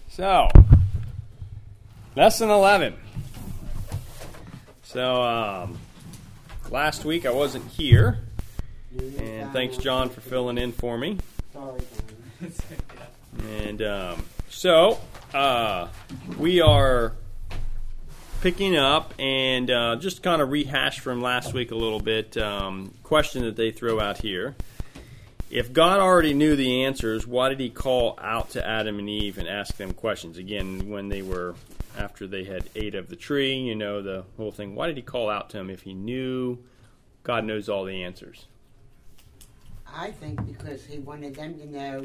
So, lesson 11. So, last week I wasn't here, and thanks, John, for filling in for me. Sorry, And we are picking up and just kind of rehash from last week a little bit. Question that they throw out here. If God already knew the answers, why did he call out to Adam and Eve and ask them questions? Again, when they were, after they had ate of the tree, you know, the whole thing. Why did he call out to them if he knew God knows all the answers? I think because he wanted them to know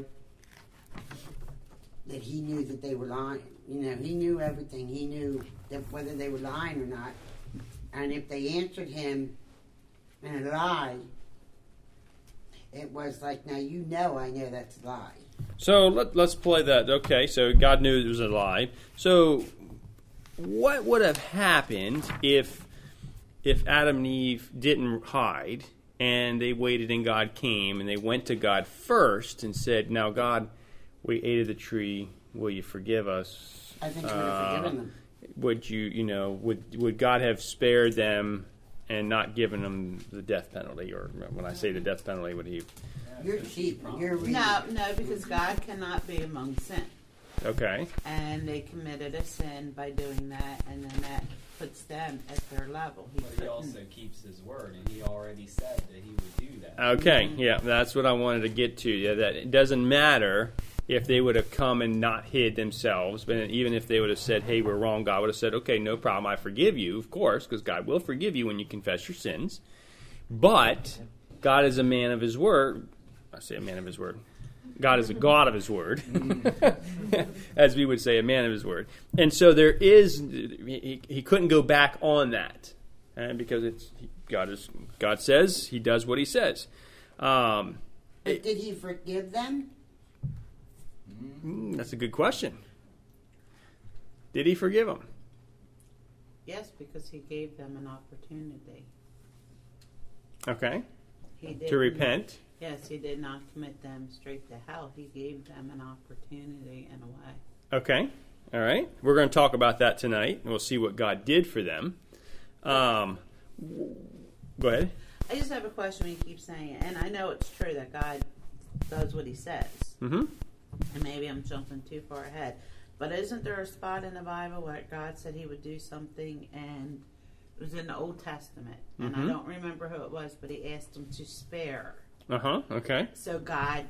that he knew that they were lying. You know, he knew everything. He knew that whether they were lying or not. And if they answered him in a lie, it was like, now you know I know that's a lie. So let's play that. Okay, so God knew it was a lie. So what would have happened if Adam and Eve didn't hide and they waited and God came and they went to God first and said, now God, we ate of the tree, will you forgive us? I think he would have forgiven them. Would God have spared them and not given them the death penalty? Or when I say the death penalty, would he? You're cheap. You're reading. No, because God cannot be among sin. Okay. And they committed a sin by doing that, and then that puts them at their level. But he also keeps his word, and he already said that he would do that. Okay, yeah, that's what I wanted to get to. Yeah, that it doesn't matter if they would have come and not hid themselves, but even if they would have said, hey, we're wrong, God would have said, okay, no problem, I forgive you, of course, because God will forgive you when you confess your sins. But God is a man of his word. I say a man of his word. God is a God of his word, as we would say, a man of his word. And so there is, he couldn't go back on that, because God says, he does what he says. But did he forgive them? That's a good question. Did he forgive them? Yes, because he gave them an opportunity. Okay. He did to repent. Yes, he did not commit them straight to hell. He gave them an opportunity in a way. Okay. All right. We're going to talk about that tonight, and we'll see what God did for them. Go ahead. I just have a question when you keep saying it, and I know it's true that God does what he says. Mm-hmm. And maybe I'm jumping too far ahead. But isn't there a spot in the Bible where God said he would do something, and it was in the Old Testament, and I don't remember who it was, but he asked him to spare. Uh-huh, okay. So God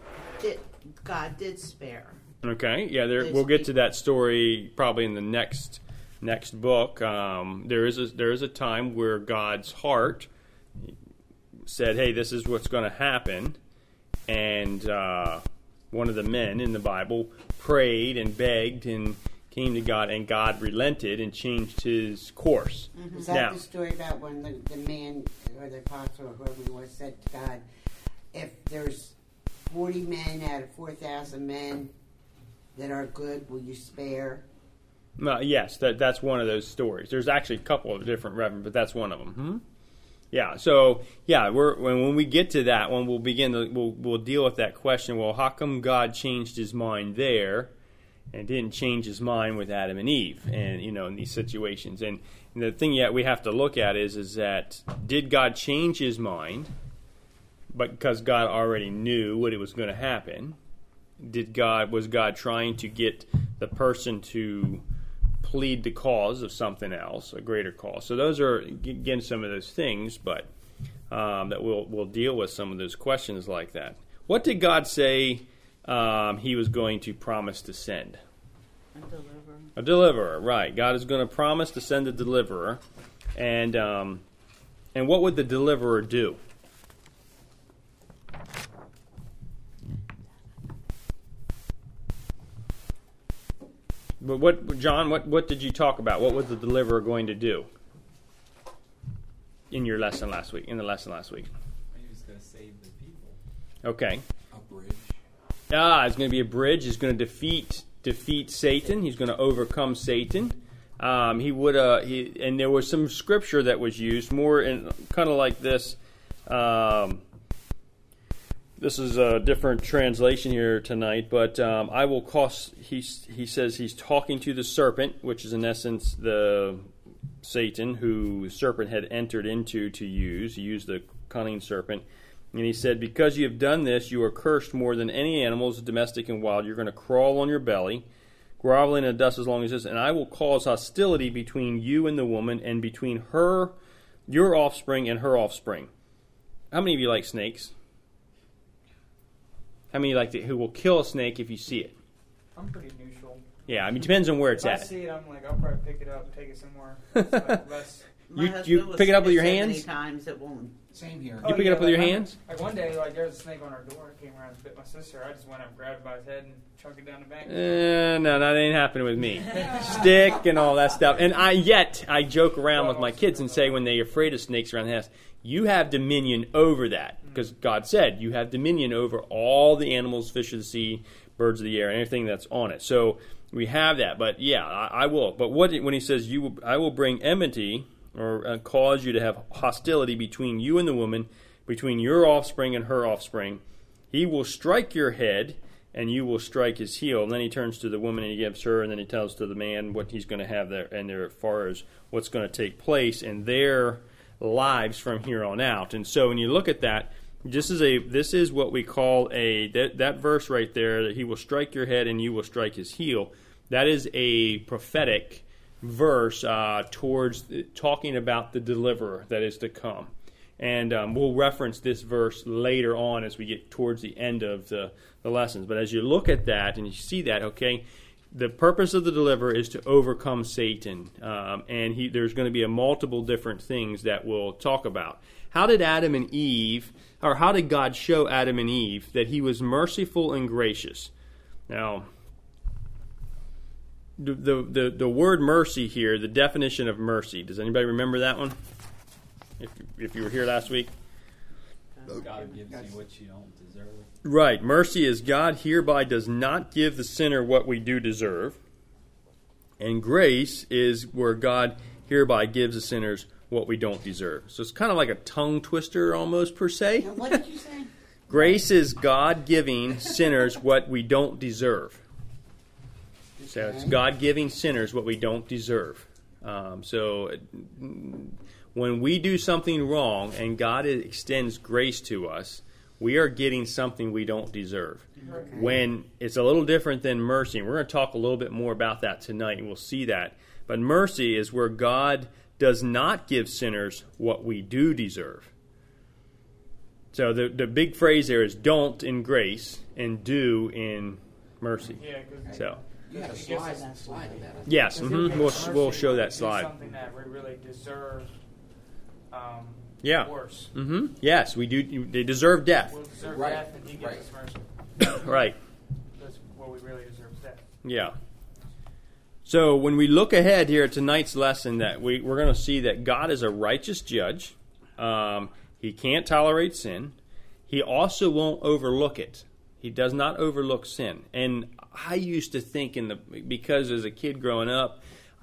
did spare. Okay, yeah, we'll get to that story probably in the next book. There is a time where God's heart said, hey, this is what's going to happen, and one of the men in the Bible prayed and begged and came to God, and God relented and changed his course. Mm-hmm. Is that now, the story about when the man or the apostle or whoever he was said to God, if there's 40 men out of 4,000 men that are good, will you spare? Yes, that's one of those stories. There's actually a couple of different references, but that's one of them. Hmm? Yeah, so when we get to that one, we'll deal with that question. Well, how come God changed his mind there, and didn't change his mind with Adam and Eve, and in these situations? And the thing we have to look at is that did God change his mind, but because God already knew what it was going to happen? Was God trying to get the person to plead the cause of something else, a greater cause? So those are, again, some of those things, but that we'll deal with some of those questions like that. What did God say he was going to promise to send? A deliverer. A deliverer, right. God is going to promise to send a deliverer. And what would the deliverer do? But John, what did you talk about? What was the deliverer going to do in your lesson last week? In the lesson last week, He was going to save the people. Okay. A bridge. It's going to be a bridge. He's going to defeat Satan. He's going to overcome Satan. And there was some scripture that was used more in kind of like this. This is a different translation here tonight, but I will cause. He says he's talking to the serpent, which is in essence the Satan, who the serpent had entered into to use. He used the cunning serpent, and he said, "Because you have done this, you are cursed more than any animals, domestic and wild. You're going to crawl on your belly, groveling in the dust as long as this, and I will cause hostility between you and the woman, and between her, your offspring, and her offspring." How many of you like snakes? How many like who will kill a snake if you see it? I'm pretty neutral. Yeah, I mean, it depends on where it's If I at. see it, I'm like, I'll probably pick it up and take it somewhere. It's like less. My You husband will pick it up with see your so hands? Many times it won't. Same here. You pick it up with your like, hands? Like one day, like there was a snake on our door. It came around and bit my sister. I just went up, grabbed it by his head, and chunked it down the bank. No, that ain't happening with me. Stick and all that stuff. And I joke around with my kids and say when they're afraid of snakes around the house, you have dominion over that. Because God said you have dominion over all the animals, fish of the sea, birds of the air, anything that's on it. So we have that. But yeah, I will. But when he says I will bring enmity or cause you to have hostility between you and the woman, between your offspring and her offspring, he will strike your head and you will strike his heel. And then he turns to the woman and he gives her, and then he tells to the man what he's going to have there, and there as far as what's going to take place in their lives from here on out. And so when you look at that, this is what we call that verse right there, that he will strike your head and you will strike his heel. That is a prophetic verse towards talking about the deliverer that is to come. And we'll reference this verse later on as we get towards the end of the lessons. But as you look at that and you see that, okay, the purpose of the deliverer is to overcome Satan. And there's going to be multiple different things that we'll talk about. How did Adam and Eve, or how did God show Adam and Eve that he was merciful and gracious? Now, the word mercy here, the definition of mercy, does anybody remember that one? If you were here last week? God gives you what you don't deserve. Right. Mercy is God hereby does not give the sinner what we do deserve. And grace is where God hereby gives the sinners what we don't deserve. So it's kind of like a tongue twister almost, per se. Now, what did you say? Grace is God giving sinners what we don't deserve. So it's God giving sinners what we don't deserve. So when we do something wrong and God extends grace to us, we are getting something we don't deserve. Okay. When it's a little different than mercy, and we're going to talk a little bit more about that tonight, and we'll see that. But mercy is where God does not give sinners what we do deserve. So the big phrase there is don't in grace and do in mercy. Yeah, because So You had a slide of that. yes, we'll show that slide. Something that we really deserve. Yeah. Worse. Yes, we do. They deserve death. We'll deserve Right, death, and He gives right. us mercy. Right. That's what we really deserve is death. Yeah. So when we look ahead here at tonight's lesson, that we're going to see that God is a righteous judge. He can't tolerate sin. He also won't overlook it. He does not overlook sin. And I used to think because as a kid growing up,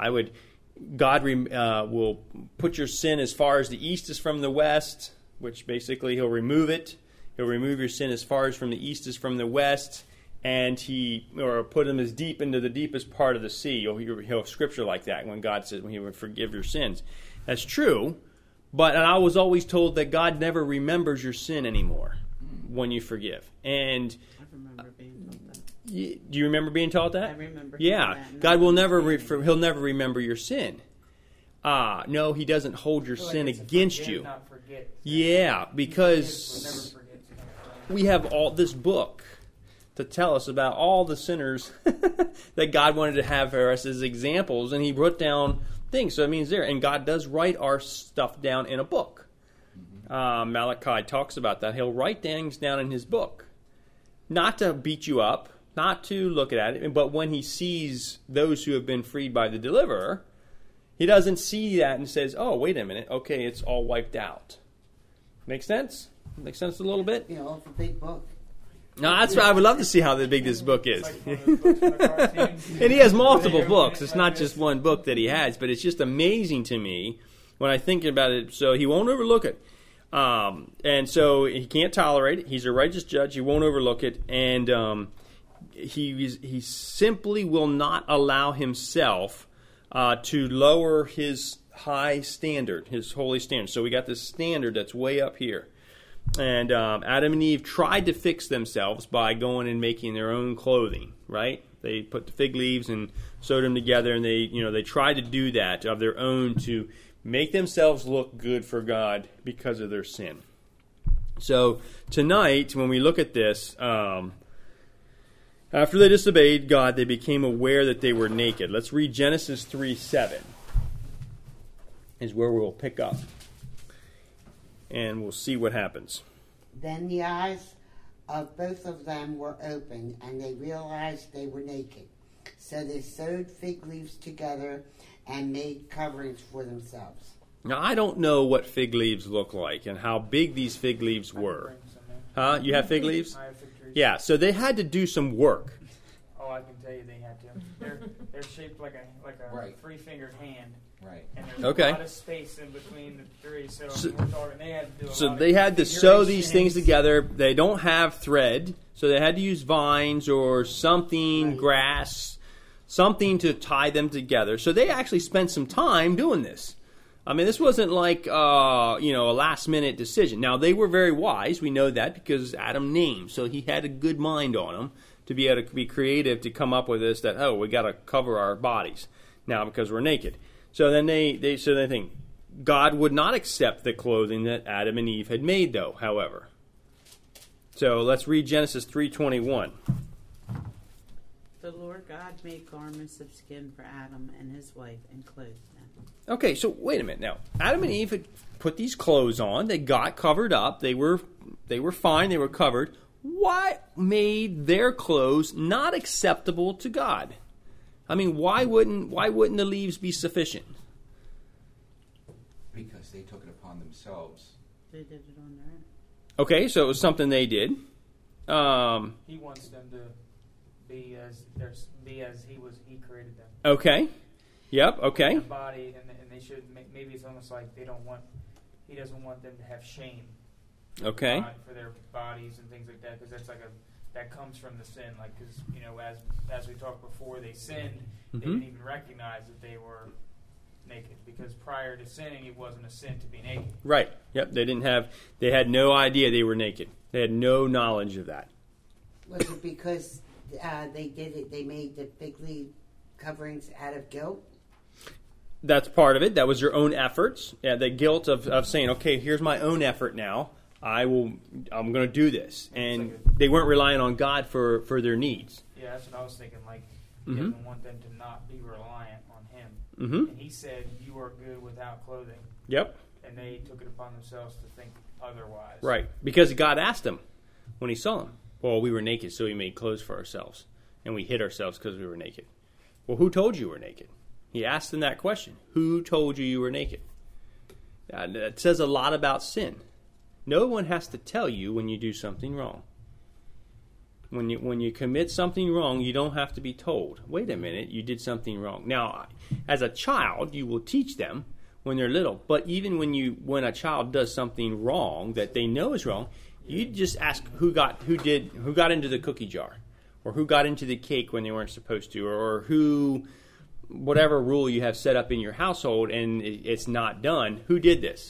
God will put your sin as far as the east is from the west, which basically He'll remove it. He'll remove your sin as far as from the east is from the west. And or put them as deep into the deepest part of the sea. You'll hear scripture like that when God says when He would forgive your sins. That's true, and I was always told that God never remembers your sin anymore when you forgive. And I remember being told that. do you remember being taught that? I remember. Yeah, That. God will never He'll never remember your sin. No, He doesn't hold your I feel like sin it's a against forgive, you. not forget. Yeah, We'll because never forget. we have all this book to tell us about all the sinners that God wanted to have for us as examples, and He wrote down things. So it means and God does write our stuff down in a book. Malachi talks about that. He'll write things down in his book, not to beat you up, not to look at it, but when He sees those who have been freed by the deliverer, He doesn't see that and says, "Oh, wait a minute, okay, it's all wiped out." Make sense? Make sense a little bit? You know, it's a big book. No, that's what I would love to see how big this book is. It's like one of those books from the cartoons. And He has multiple books. It's not just one book that He has, but it's just amazing to me when I think about it. So He won't overlook it. And so he can't tolerate it. He's a righteous judge. He won't overlook it. And he simply will not allow himself to lower his high standard, his holy standard. So we got this standard that's way up here. And Adam and Eve tried to fix themselves by going and making their own clothing, right? They put the fig leaves and sewed them together, and they tried to do that of their own to make themselves look good for God because of their sin. So tonight, when we look at this, after they disobeyed God, they became aware that they were naked. Let's read Genesis 3:7 is where we'll pick up. And we'll see what happens. Then the eyes of both of them were opened, and they realized they were naked. So they sewed fig leaves together and made coverings for themselves. Now, I don't know what fig leaves look like and how big these fig leaves were. Huh? You have fig leaves? I have fig trees. Yeah, so they had to do some work. Oh, I can tell you they had to. They're shaped like a Right. 3-fingered hand. Right. And there's Okay. a lot of space in between the three, so we're talking, they had to do a So lot they of had to sew these things configurations. together. They don't have thread, so they had to use vines or something, Right. grass, something to tie them together. So they actually spent some time doing this. I mean, this wasn't like a last-minute decision. Now, they were very wise. We know that because Adam named, so he had a good mind on him to be able to be creative to come up with this. That we got to cover our bodies now because we're naked. So then they think God would not accept the clothing that Adam and Eve had made, though. However, so let's read Genesis 3:21. The Lord God made garments of skin for Adam and his wife and clothed them. Okay, so wait a minute now. Adam and Eve had put these clothes on. They got covered up. They were fine. They were covered. What made their clothes not acceptable to God? I mean, why wouldn't the leaves be sufficient? Because they took it upon themselves. They did it on their own. Okay, so it was something they did. He wants them to be as he created them. Okay. Yep. Okay. The body, and they should. Maybe it's almost like he doesn't want them to have shame. Okay. For their bodies and things like that, because that comes from the sin. Like, because as we talked before, they sinned. They didn't even recognize that they were naked, because prior to sinning, it wasn't a sin to be naked. Right. Yep. They had no idea they were naked. They had no knowledge of that. Was it because they did it? They made the fig leaf coverings out of guilt. That's part of it. That was your own efforts. Yeah, the guilt of saying, okay, here's my own effort now. I'm going to do this. And they weren't relying on God for their needs. Yeah, that's what I was thinking. Like, he doesn't want them to not be reliant on him. Mm-hmm. And he said, "You are good without clothing." Yep. And they took it upon themselves to think otherwise. Right. Because God asked them when he saw them. Well, we were naked, so we made clothes for ourselves. And we hid ourselves because we were naked. Well, who told you were naked? He asked them that question. Who told you were naked? That says a lot about sin. No one has to tell you when you do something wrong. When you commit something wrong, you don't have to be told, wait a minute, you did something wrong. Now, as a child, you will teach them when they're little. But even when a child does something wrong that they know is wrong, you just ask who got into the cookie jar, or who got into the cake when they weren't supposed to, or who, whatever rule you have set up in your household and it's not done, who did this?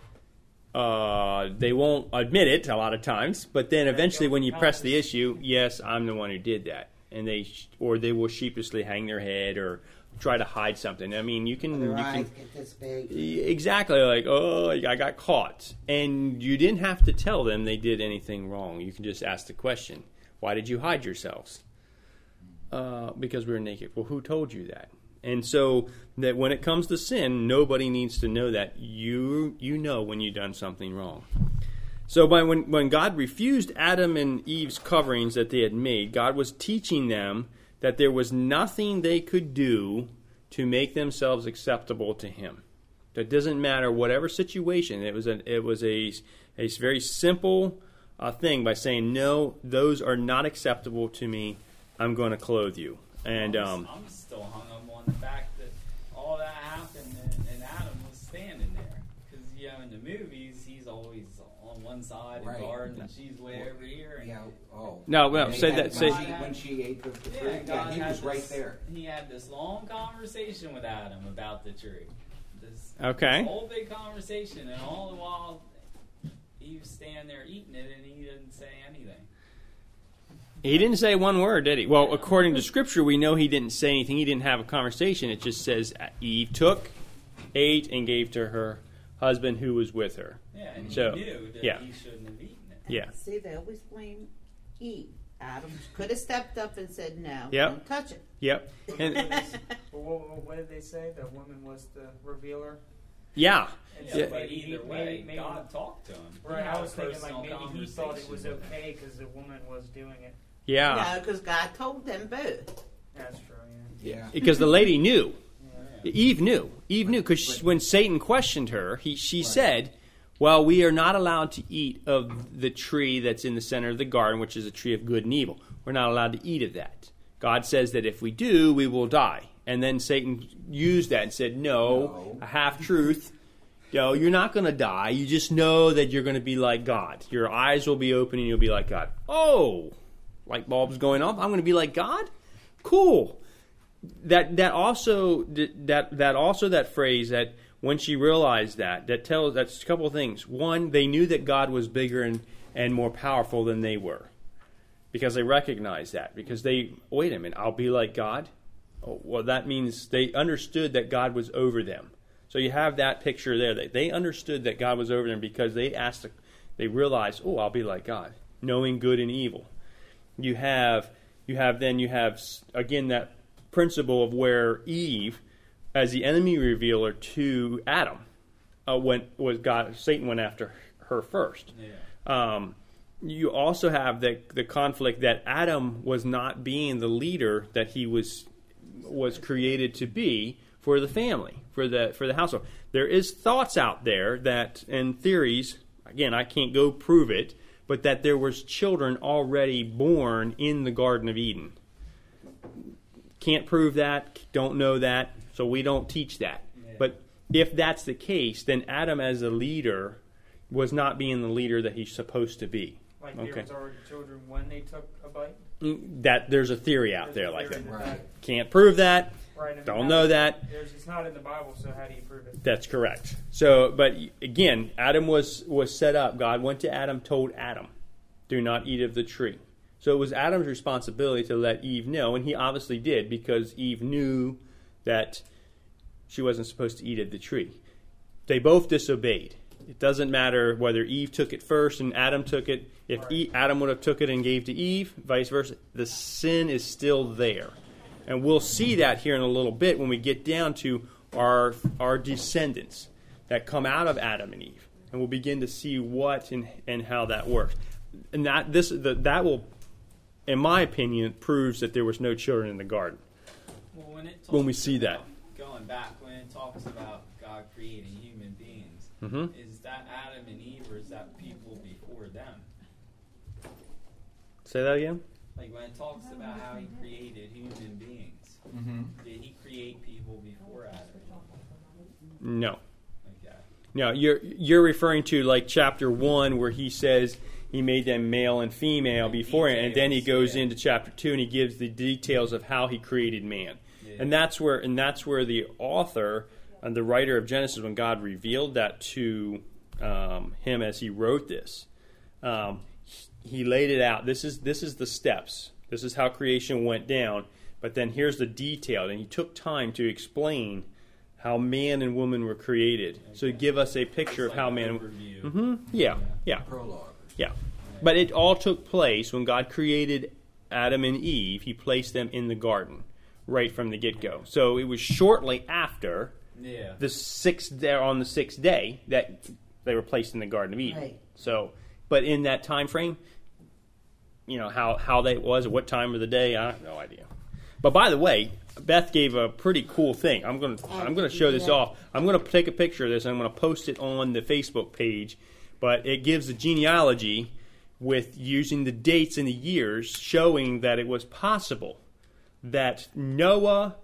They won't admit it a lot of times, but then eventually when you press the issue, yes, I'm the one who did that. And they will sheepishly hang their head or try to hide something. I mean, Their eyes get this big. Exactly, like, oh, I got caught. And you didn't have to tell them they did anything wrong. You can just ask the question, why did you hide yourselves? Because we were naked. Well, who told you that? And so that when it comes to sin, nobody needs to know that. You know when you've done something wrong. So when God refused Adam and Eve's coverings that they had made, God was teaching them that there was nothing they could do to make themselves acceptable to Him. That doesn't matter whatever situation. It was a very simple thing by saying, no, those are not acceptable to me. I'm going to clothe you. And I'm still hung up on the fact that all that happened and Adam was standing there. Because, in the movies, he's always one side of Right. the garden, and she's way over here. And Yeah. Oh. No, And say they that. had- Say when she ate the fruit. Yeah, Yeah, God he had was right this- there. He had this long conversation with Adam about the tree. This Okay. whole big conversation, and all the while he was standing there eating it, and he didn't say anything. He didn't say one word, did he? Well, according to Scripture, we know he didn't say anything. He didn't have a conversation. It just says Eve took, ate, and gave to her husband who was with her. Yeah, and he So, knew that yeah. he shouldn't have eaten it. Yeah. See, they always blame Eve. Adam could have stepped up and said, no, Yep. don't touch it. Yep. And, What did they say? The woman was the revealer. yeah. And Yeah, Yeah. but either way, maybe- God talked to him. Right, He I had was a thinking like personal maybe he thought it was conversation with him. okay because the woman was doing it. Yeah. No, because God told them both. That's true. Yeah. Yeah. Because the lady knew. Yeah. Eve knew. Eve knew because when Satan questioned her, she said, well, we are not allowed to eat of the tree that's in the center of the garden, which is a tree of good and evil. We're not allowed to eat of that. God says that if we do, we will die. And then Satan used that and said, no. A half-truth. No, you're not going to die. You just know that you're going to be like God. Your eyes will be open and you'll be like God. Oh, light bulbs going off. I'm going to be like God? Cool. That phrase that when she realized that's a couple of things. One, they knew that God was bigger and more powerful than they were because they recognized that. Because wait a minute, I'll be like God? Oh, well, that means they understood that God was over them. So you have that picture there. They understood that God was over them because they realized, oh, I'll be like God, knowing good and evil. You have again that principle of where Eve, as the enemy revealer to Adam, Satan went after her first. Yeah. You also have the conflict that Adam was not being the leader that he was created to be for the family, for the household. There is thoughts out there that, and theories, again, I can't go prove it, but that there was children already born in the Garden of Eden. Can't prove that, don't know that, so we don't teach that. Yeah. But if that's the case, then Adam as a leader was not being the leader that he's supposed to be. Like Okay. there was already children when they took a bite. That there's a theory out There's there a like theory that. Right. Can't prove that. Right. and Don't know that. It's not in the Bible, so how do you prove it? That's correct. So, but again, Adam was set up. God went to Adam, told Adam, do not eat of the tree. So it was Adam's responsibility to let Eve know, and he obviously did because Eve knew that she wasn't supposed to eat of the tree. They both disobeyed. It doesn't matter whether Eve took it first and Adam took it. If Adam would have took it and gave to Eve, vice versa, the sin is still there. And we'll see that here in a little bit when we get down to our descendants that come out of Adam and Eve. And we'll begin to see what and how that works. And that will, in my opinion, proves that there was no children in the garden. Well, When we see that. Going back, when it talks about God creating human beings, Mm-hmm. is that Adam and Eve or is that people before them? Say that again? Like when it talks about how he created human beings, Mm-hmm. did he create people before Adam? No. Okay. No, you're referring to like chapter 1 where he says he made them male and female beforehand, and then he goes into chapter 2 and he gives the details of how he created man. Yeah. And that's where the author and the writer of Genesis, when God revealed that to him as he wrote this, he laid it out. This is the steps. This is how creation went down. But then here's the detail, and he took time to explain how man and woman were created. Okay. So to give us a picture of how man. Overview. Yeah. Prologue. Yeah. But it all took place when God created Adam and Eve. He placed them in the garden right from the get-go. So it was shortly after the sixth day that they were placed in the Garden of Eden. Right. So, but in that time frame, how that was, at what time of the day, I have no idea. But by the way, Beth gave a pretty cool thing. I'm going to show this off. I'm going to take a picture of this and I'm going to post it on the Facebook page. But it gives a genealogy with using the dates and the years, showing that it was possible that Noah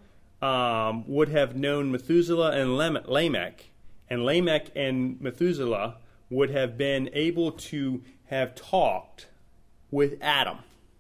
would have known Methuselah and Lamech, and Lamech and Methuselah would have been able to have talked with Adam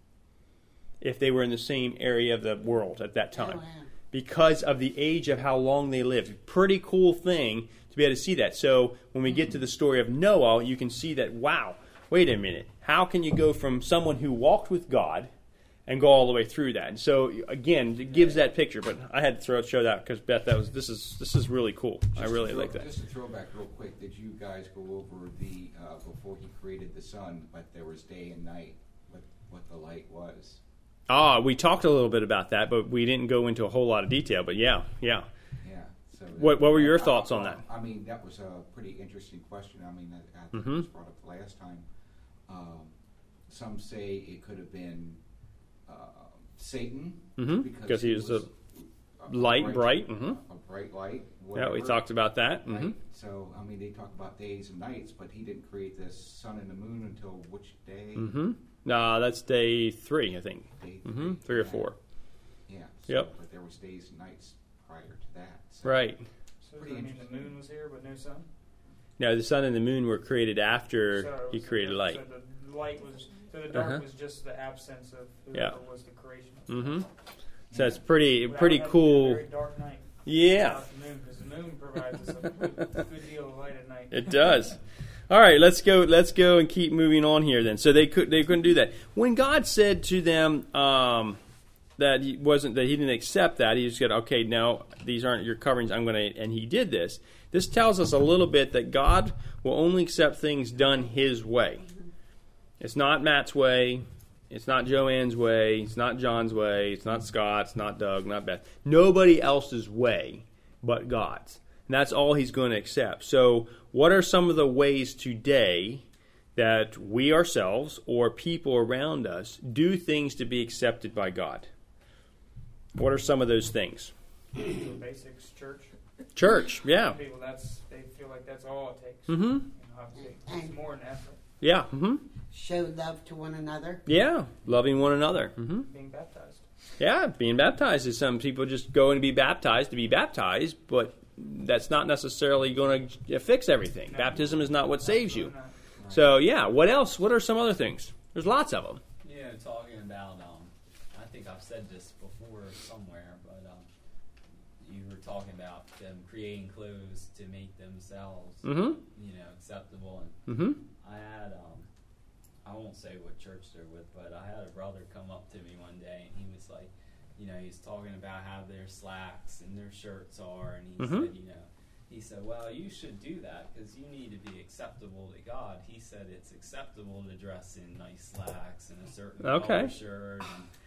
if they were in the same area of the world at that time. Oh, wow. Because of the age of how long they lived. Pretty cool thing to be able to see that. So when we get to the story of Noah, you can see that, wow, wait a minute. How can you go from someone who walked with God and go all the way through that? And so, again, it gives that picture. But I had to show that because, Beth, this is really cool. I really like that. Just to throw back real quick, did you guys go over the, before he created the sun, but there was day and night, what the light was? We talked a little bit about that, but we didn't go into a whole lot of detail. But yeah. Yeah. So What were your thoughts on that? I mean, that was a pretty interesting question. I mean, I think it was brought up last time. Some say it could have been Satan because he was a light, bright. A bright light. Yeah, we talked about that. Right. So, I mean, they talk about days and nights, but he didn't create the sun and the moon until which day? That's day 3, I think. Day 3 or 4. Yeah. So, Yep. But there was days and nights prior to that. So Right. So does that mean the moon was here but no sun? No, the sun and the moon were created after So he created light. So the light was, so the dark was just the absence of whoever was the creation. So it's pretty Without having to be a cool. very dark night. Yeah, Without the moon, because the moon provides us a good deal of light at night. it does. All right, let's go and keep moving on here then. So they couldn't do that. When God said to them that he didn't accept that, he just said, okay, no, these aren't your coverings. And he did this. This tells us a little bit that God will only accept things done His way. It's not Matt's way. It's not Joanne's way. It's not John's way. It's not Scott's, not Doug, not Beth. Nobody else's way but God's. And that's all He's going to accept. So what are some of the ways today that we ourselves or people around us do things to be accepted by God? What are some of those things? The basics, church. Church, yeah. Some people, they feel like that's all it takes. Mm-hmm. You know, obviously, it's more an effort. Yeah. Mm-hmm. Show love to one another. Yeah. Loving one another. Mm-hmm. Being baptized. Yeah. Being baptized is some people just go and be baptized, but that's not necessarily going to fix everything. No. Baptism is not what saves you. Right. So, yeah. What else? What are some other things? There's lots of them. Yeah, talking about, I think I've said this before somewhere, but you were talking about them creating clothes to make themselves, acceptable. And I had, I won't say what church they're with, but I had a brother come up to me one day, and he was like, he's talking about how their slacks and their shirts are, and he said, well, you should do that because you need to be acceptable to God. He said it's acceptable to dress in nice slacks and a certain color shirt,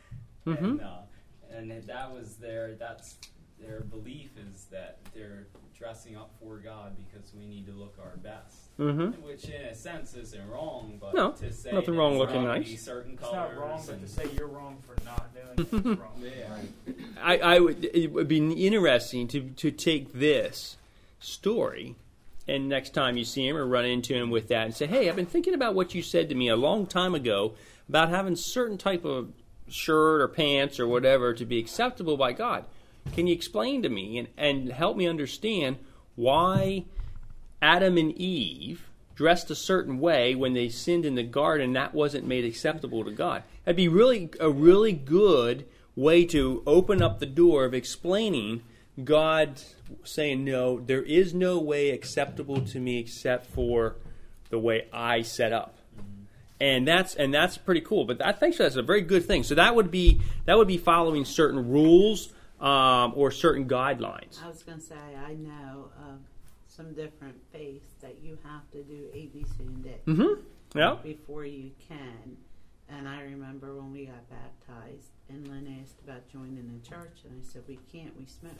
and that was that's their belief is that they're dressing up for God because we need to look our best, which in a sense isn't wrong, but to say nothing wrong looking nice. Certain it's colors not wrong, but to say you're wrong for not doing it is wrong. Yeah. It would be interesting to take this story and next time you see him or run into him with that and say, hey, I've been thinking about what you said to me a long time ago about having certain type of shirt or pants or whatever to be acceptable by God. Can you explain to me and help me understand why Adam and Eve dressed a certain way when they sinned in the garden that wasn't made acceptable to God? That'd be a really good way to open up the door of explaining God saying, no, there is no way acceptable to me except for the way I set up. And that's pretty cool. But I think that's a very good thing. So that would be following certain rules or certain guidelines. I was going to say, I know of some different faiths that you have to do A, B, C, and D before you can. And I remember when we got baptized, and Lynn asked about joining the church, and I said, we can't, we smoke.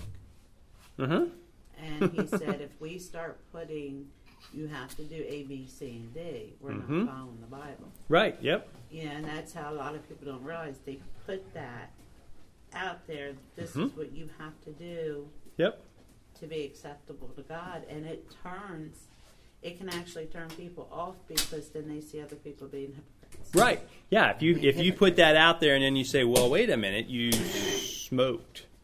And he said, if we start putting, you have to do A, B, C, and D, we're not following the Bible. Right, yep. Yeah, and that's how a lot of people don't realize. They put that out there. This is what you have to do to be acceptable to God. And it can actually turn people off because then they see other people being hypocrites. Right, yeah. If you put that out there and then you say, well, wait a minute, you smoked.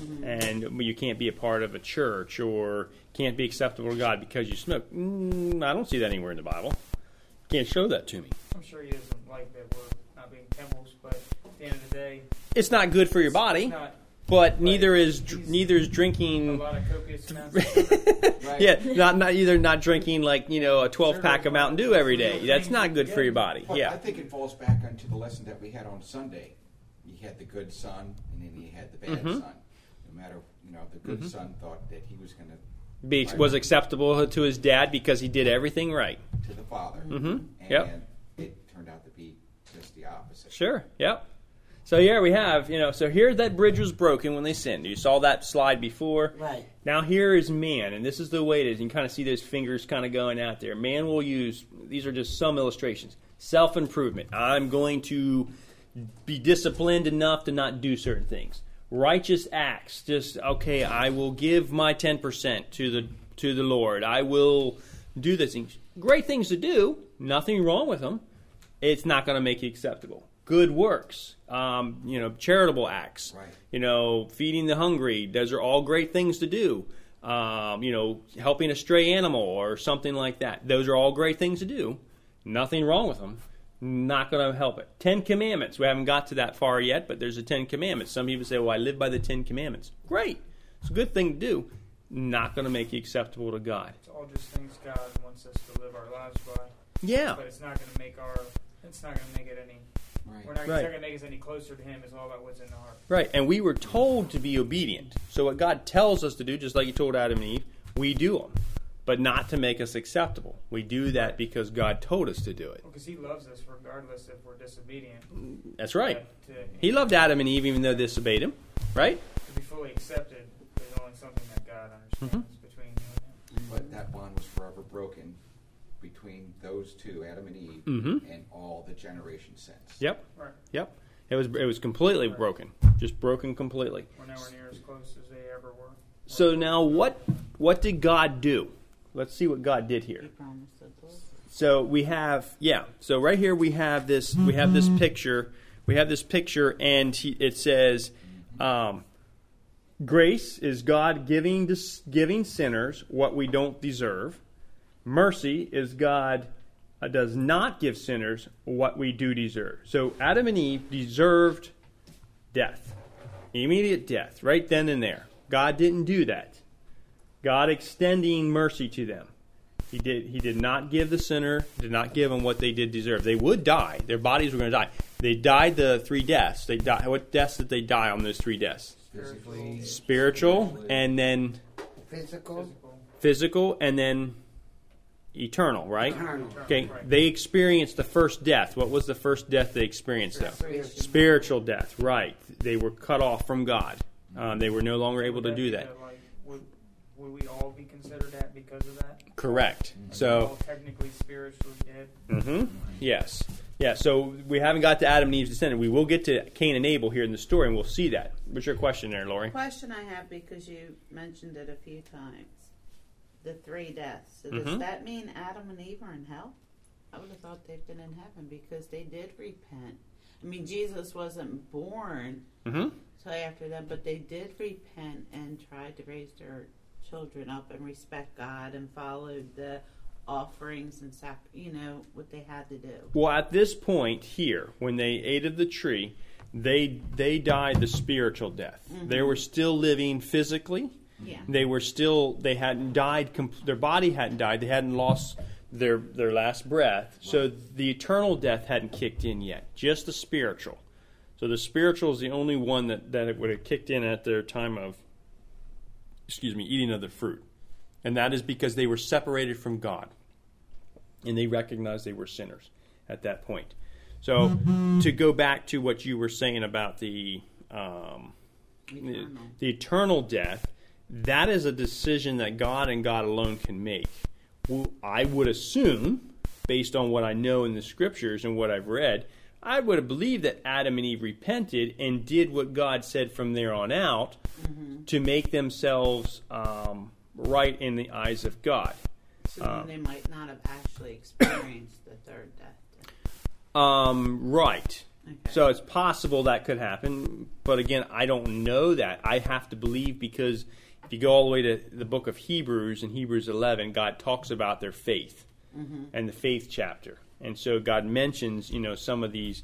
and you can't be a part of a church or can't be acceptable to God because you smoke. I don't see that anywhere in the Bible. Can't show that to me. I'm sure he doesn't like that we're not being temples, but at the end of the day, It's not good for your body, it's not but neither is a drinking. lot of copious amounts of sugar. Right. Yeah, not drinking like a 12-pack of Mountain Dew every day. That's not good for your body. But I Yeah. think it falls back onto the lesson that we had on Sunday. You had the good son, and then you had the bad son. No matter, the good son thought that he was going to Was acceptable to his dad because he did everything right. to the father, Mhm. and Yep. it turned out to be just the opposite. Sure. Yep. So here we have, so here that bridge was broken when they sinned. You saw that slide before. Right. Now here is man, and this is the way it is. You can kind of see those fingers kind of going out there. Man will use, these are just some illustrations, self-improvement. I'm going to be disciplined enough to not do certain things. Righteous acts, just, okay, I will give my 10% to the Lord. I will do this thing. Great things to do, nothing wrong with them. It's not going to make you acceptable. Good works, charitable acts, Right. Feeding the hungry. Those are all great things to do. Helping a stray animal or something like that. Those are all great things to do. Nothing wrong with them. Not going to help it. 10 Commandments. We haven't got to that far yet, but there's the 10 Commandments. Some people say, well, I live by the 10 Commandments. Great. It's a good thing to do. Not going to make you acceptable to God. It's all just things God wants us to live our lives by. Yeah. But it's not going to make it any. Right. It's not Right. going to make us any closer to Him. It's all about what's in the heart. Right, and we were told to be obedient. So what God tells us to do, just like He told Adam and Eve, we do them, but not to make us acceptable. We do that because God told us to do it. Because He loves us regardless if we're disobedient. That's right. To He loved Adam and Eve even though they disobeyed Him, right? be fully accepted, there's only something that God understands between you and Him. But that bond was forever broken between those two, Adam and Eve, and all the generation since. Yep, Right. yep. It was completely broken, just broken completely. We're nowhere near as close as they ever were. So now what did God do? Let's see what God did here. He promised to bless us. So we have, so right here we have this picture. We have this picture, and it says, grace is God giving sinners what we don't deserve. Mercy is God does not give sinners what we do deserve. So Adam and Eve deserved death, immediate death, right then and there. God didn't do that. God extending mercy to them. He did not give the sinner, did not give them what they did deserve. They would die. Their bodies were going to die. They died the 3 deaths. They died. What deaths did they die on those 3 deaths? Physically, Spiritual, and then physical, and then eternal, right? Eternal. Okay, Right. they experienced the first death. What was the first death they experienced, though? Spiritual death, right. They were cut off from God. They were no longer able to do that. Would we all be considered that because of that? Correct. We're So, all technically spiritually dead. yes. Yeah, so we haven't got to Adam and Eve's descendant. We will get to Cain and Abel here in the story, and we'll see that. What's your question there, Lori? Question I have, because you mentioned it a few times. The 3 deaths. So does that mean Adam and Eve are in hell? I would have thought they've been in heaven because they did repent. I mean, Jesus wasn't born till after them, but they did repent and tried to raise their children up and respect God and followed the offerings and what they had to do. Well, at this point here, when they ate of the tree, they died the spiritual death. They were still living physically. Yeah. They hadn't died, their body hadn't died, they hadn't lost their last breath. So the eternal death hadn't kicked in yet, just the spiritual. So the spiritual is the only one that it would have kicked in at their time of, eating of the fruit. And that is because they were separated from God. And they recognized they were sinners at that point. So to go back to what you were saying about the eternal death, that is a decision that God and God alone can make. Well, I would assume, based on what I know in the scriptures and what I've read, I would have believed that Adam and Eve repented and did what God said from there on out to make themselves right in the eyes of God. So then they might not have actually experienced the 3rd death. Right. So it's possible that could happen, but again, I don't know that. I have to believe, because if you go all the way to the book of Hebrews, in Hebrews 11, God talks about their faith and the faith chapter. And so God mentions, some of these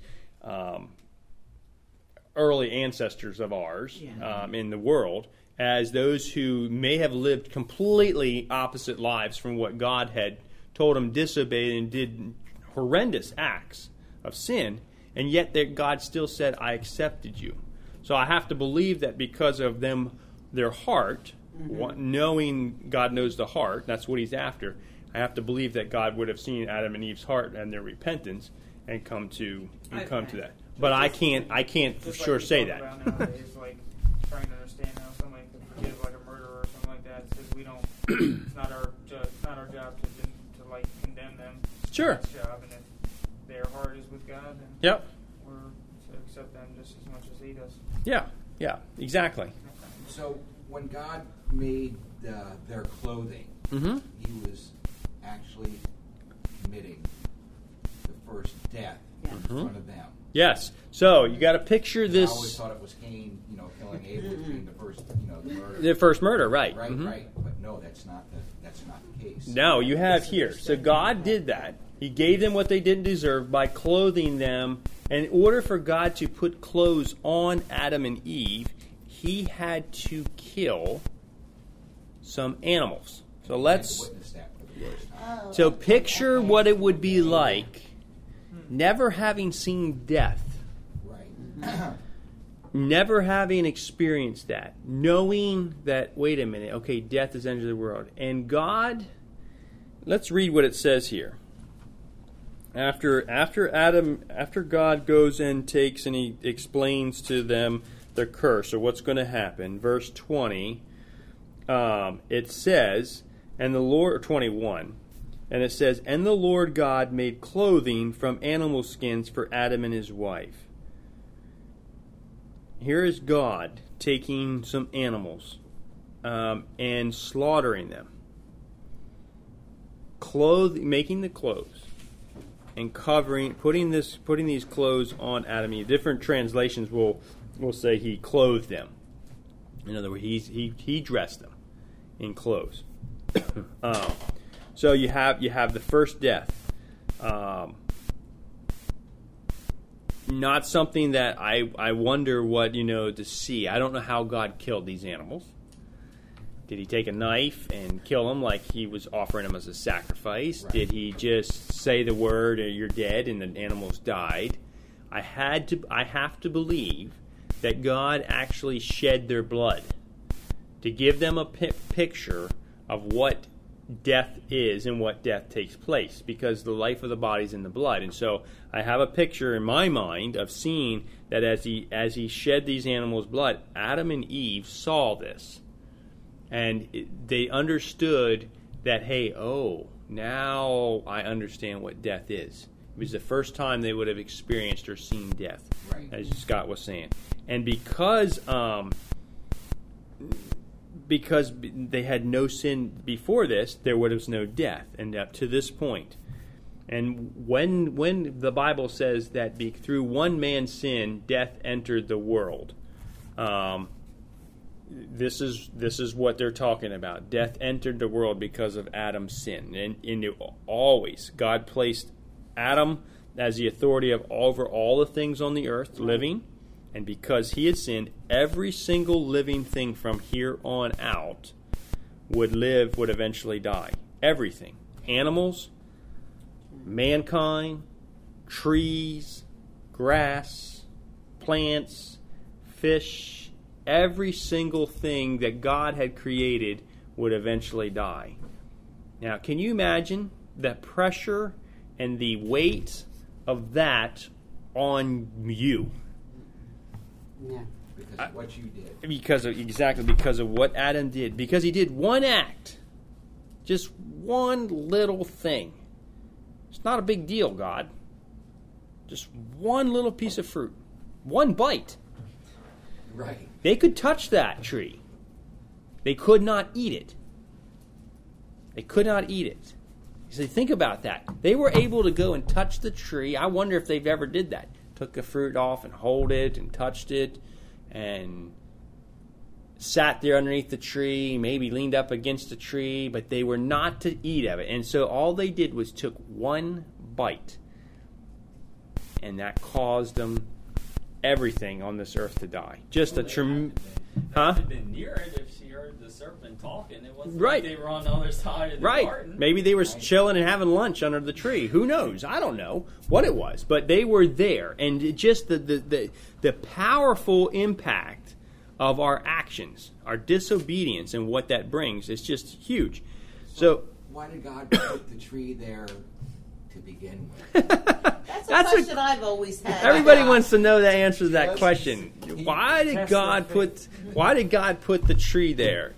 early ancestors of ours in the world as those who may have lived completely opposite lives from what God had told them, disobeyed and did horrendous acts of sin, and yet that God still said, I accepted you. So I have to believe that because of them, their heart, knowing God knows the heart, that's what he's after, I have to believe that God would have seen Adam and Eve's heart and their repentance and come to that. But I can't for Just sure like we say talk that. about nowadays, like trying to understand how somebody could forgive like a murderer or something like that. It's because we don't. It's not our job to like condemn them. Sure. It's God's job, and if their heart is with God, then Yep. we're to accept them just as much as He does. Yeah, exactly. So when God made their clothing, Mm-hmm. He was actually committing the first death in front of them. Yes. So you got to picture I this. always thought it was Cain, killing Abel as being the first, the murder. The first murder, right? Right, Mhm. right. But no, that's not the case. No, you have here. So God did that. He gave them what they didn't deserve by clothing them. And in order for God to put clothes on Adam and Eve, He had to kill some animals. So I let's. witnessed that for the first time. So picture what it would be like never having seen death. Right. Never having experienced that, knowing that, wait a minute, okay, death has entered the world. And God, let's read what it says here. After God goes and takes and he explains to them the curse or what's going to happen, verse 20, it says, and the Lord, 21, and it says, and the Lord God made clothing from animal skins for Adam and his wife. Here is God taking some animals and slaughtering them, making the clothes, and putting these clothes on Adam and Eve. Different translations will say he clothed them. In other words, he dressed them in clothes. So you have the first death. Not something that I wonder what, to see. I don't know how God killed these animals. Did he take a knife and kill them like he was offering them as a sacrifice? Right. Did he just say the word, you're dead, and the animals died? I have to believe that God actually shed their blood to give them a picture of what death is and what death takes place, because the life of the body is in the blood. And so I have a picture in my mind of seeing that as he shed these animals' blood, Adam and Eve saw this, and they understood that, hey, now I understand what death is. It was the first time they would have experienced or seen death, Right. as Scott was saying. And because they had no sin before this, there was no death, and up to this point. And when the Bible says that through one man's sin, death entered the world, this is what they're talking about. Death entered the world because of Adam's sin, and always God placed Adam as the authority over all the things on the earth living. And because he had sinned, every single living thing from here on out would eventually die. Everything. Animals, mankind, trees, grass, plants, fish, every single thing that God had created would eventually die. Now, can you imagine the pressure and the weight of that on you? Yeah. Because of what you did. Because of what Adam did. Because he did one act. Just one little thing. It's not a big deal, God. Just one little piece of fruit. One bite. Right. They could touch that tree. They could not eat it. They could not eat it. So think about that. They were able to go and touch the tree. I wonder if they've ever did that. took the fruit off and hold it and touched it and sat there underneath the tree, maybe leaned up against the tree, but they were not to eat of it. And so all they did was took one bite, and that caused them everything on this earth to die. Just a Huh? They'd been near it if she heard the serpent talking. It wasn't right. Like they were on the other side of the garden. Maybe they were chilling and having lunch under the tree. Who knows? I don't know what it was, but they were there, and just the powerful impact of our actions, our disobedience, and what that brings is just huge. So why did God put the tree there to begin with? That's a question I've always had. Everybody wants to know the answer to that question. Why did God put the tree there?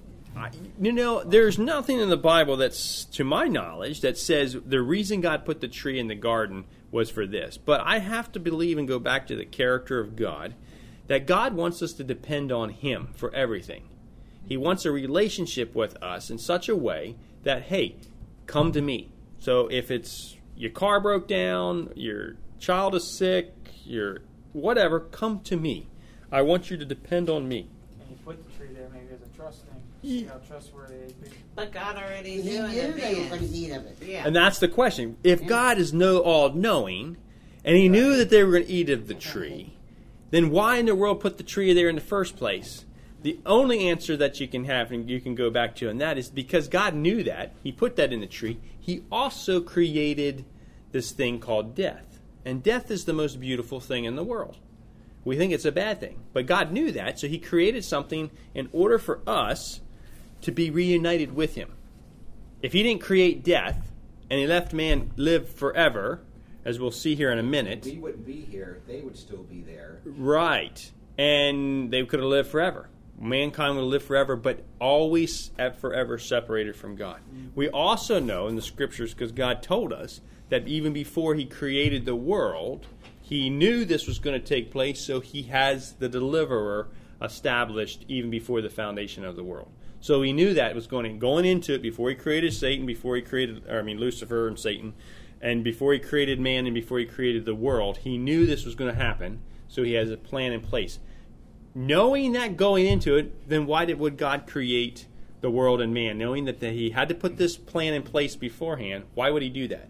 There's nothing in the Bible that's, to my knowledge, that says the reason God put the tree in the garden was for this. But I have to believe and go back to the character of God, that God wants us to depend on Him for everything. He wants a relationship with us in such a way that, hey, come to me. So if it's your car broke down, your child is sick, your whatever, come to me. I want you to depend on me. And you put the tree there maybe as a trust thing. See how trustworthy they'd be. But God already He knew knew they were going to eat of it. Yeah. And that's the question. If God is all-knowing, and He knew that they were going to eat of the tree, then why in the world put the tree there in the first place? The only answer that you can have, and you can go back to, and that is because God knew that. He put that in the tree. He also created this thing called death. And death is the most beautiful thing in the world. We think it's a bad thing. But God knew that, so He created something in order for us to be reunited with Him. If He didn't create death, and He left man live forever, as we'll see here in a minute. We wouldn't be here. They would still be there. Right. And they could have lived forever. Mankind would live forever, but always forever separated from God. We also know in the Scriptures, because God told us, that even before He created the world, He knew this was going to take place, so He has the deliverer established even before the foundation of the world. So He knew that was going into it before He created Satan, before He created, Lucifer and Satan, and before He created man and before He created the world. He knew this was going to happen, so He has a plan in place. Knowing that going into it, then why would God create the world and man? Knowing that He had to put this plan in place beforehand, why would He do that?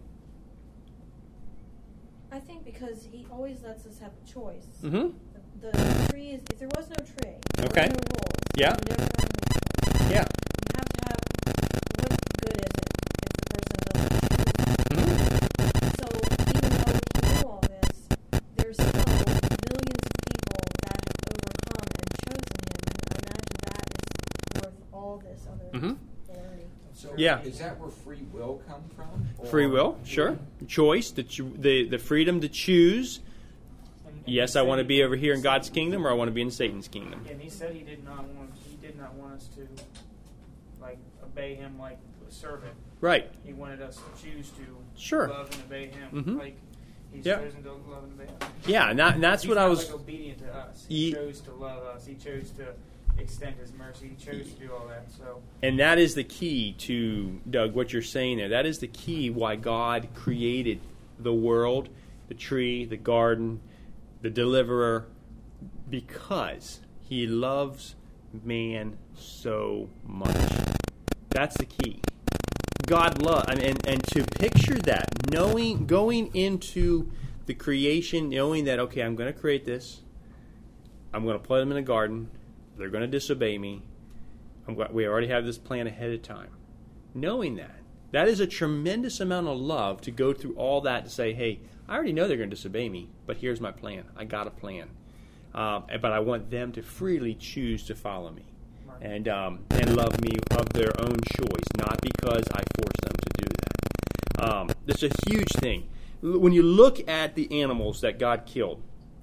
I think because He always lets us have a choice. Mm-hmm. The tree is, if there was no tree, okay. there were no rules. Yeah. You never have yeah. You have to have, what good is it if the person doesn't choose? Mm-hmm. So even though He knew all this, there's still millions of people that have overcome and chosen Him, and I imagine that is worth all this other baloney. So yeah. Is that where free will comes from? Free will, sure. Choice, the freedom to choose. Yes, I want to be over here in God's kingdom, or I want to be in Satan's kingdom. And He said He did not want us to obey Him like a servant. Right. He wanted us to choose to love and obey Him like He's chosen to love and obey us. Yeah, and that's He's what I was. Like obedient to us. He chose to love us. He chose to extend His mercy. He chose to do all that. So. And that is the key to, Doug, what you're saying there. That is the key why God created the world, the tree, the garden, the deliverer, because He loves man so much. That's the key. God loves, and to picture that, going into the creation, knowing that, okay, I'm going to create this, I'm going to put them in a garden, they're going to disobey me, we already have this plan ahead of time. Knowing that is a tremendous amount of love to go through all that to say, hey, I already know they're going to disobey me, but here's my plan. I got a plan. But I want them to freely choose to follow me and love me of their own choice, not because I force them to do that. It's a huge thing. When you look at the animals that God killed,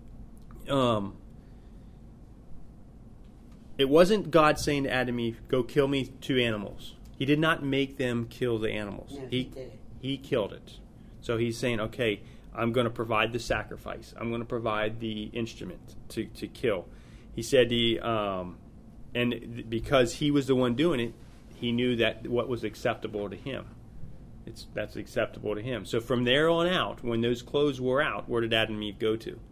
it wasn't God saying to Adam and Eve, go kill me 2 animals. He did not make them kill the animals. No, he killed it. So He's saying, okay, I'm going to provide the sacrifice. I'm going to provide the instrument to kill. He said and because He was the one doing it, He knew that what was acceptable to Him. That's acceptable to him. So from there on out, when those clothes wore out, where did Adam and Eve go to?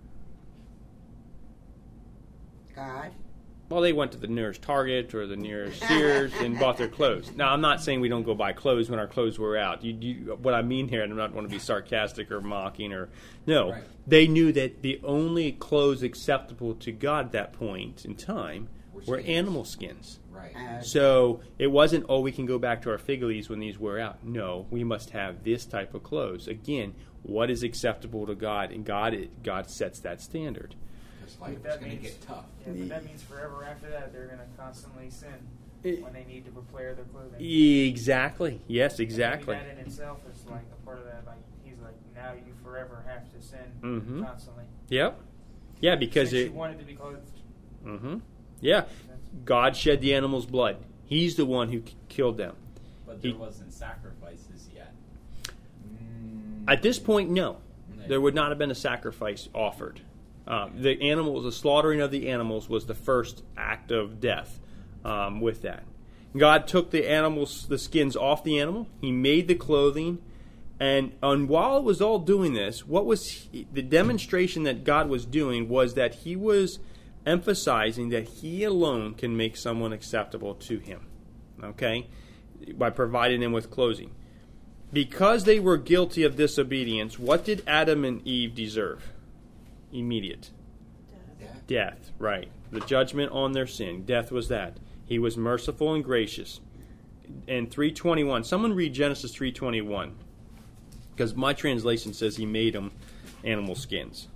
God. Well, they went to the nearest Target or the nearest Sears and bought their clothes. Now, I'm not saying we don't go buy clothes when our clothes wear out. What I mean here, and I'm not want to be sarcastic or mocking no, Right. They knew that the only clothes acceptable to God at that point in time were skins. animal skins. Right. So it wasn't, we can go back to our fig leaves when these wear out. No, we must have this type of clothes. Again, what is acceptable to God? And God sets that standard. Because life But is going to get tough. Yeah, but that means forever after that they're going to constantly sin when they need to repair their clothing. Exactly. Yes, And exactly. maybe that in itself is like a part of that. Like he's like, now you forever have to sin Mhm. constantly. Yep. Yeah, because Since you wanted to be clothed. Mm-hmm. Yeah. God shed the animal's blood. He's the one who killed them. But there wasn't sacrifices yet. At this point, no. Yeah. There would not have been a sacrifice offered. The slaughtering of the animals was the first act of death with that. God took the skins off the animal. He made the clothing. And while it was all doing this, the demonstration that God was doing was that he was emphasizing that he alone can make someone acceptable to him. Okay? By providing them with clothing. Because they were guilty of disobedience, what did Adam and Eve deserve? Immediate death, right. The judgment on their sin. Death was that. He was merciful and gracious. And 3:21, someone read Genesis 3:21. Because my translation says he made them animal skins.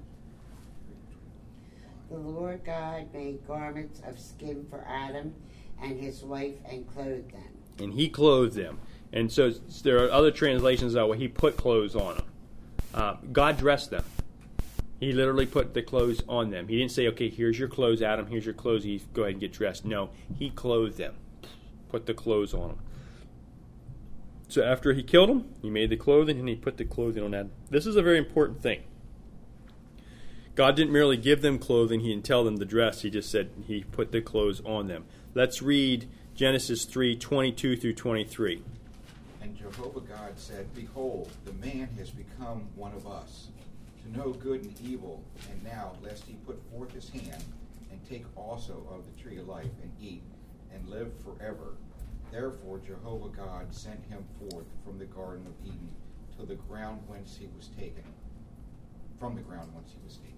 The Lord God made garments of skin for Adam and his wife and clothed them. And he clothed them. And so there are other translations where he put clothes on them. God dressed them. He literally put the clothes on them. He didn't say, okay, here's your clothes, Adam, here's your clothes, Eve, go ahead and get dressed. No, he clothed them. Put the clothes on them. So after he killed them, he made the clothing and he put the clothing on Adam. This is a very important thing. God didn't merely give them clothing, he didn't tell them to dress, he just said he put the clothes on them. Let's read Genesis 3:22 through 23. And Jehovah God said, Behold, the man has become one of us, to know good and evil. And now, lest he put forth his hand, and take also of the tree of life, and eat, and live forever. Therefore Jehovah God sent him forth from the Garden of Eden to the ground whence he was taken. From the ground whence he was taken.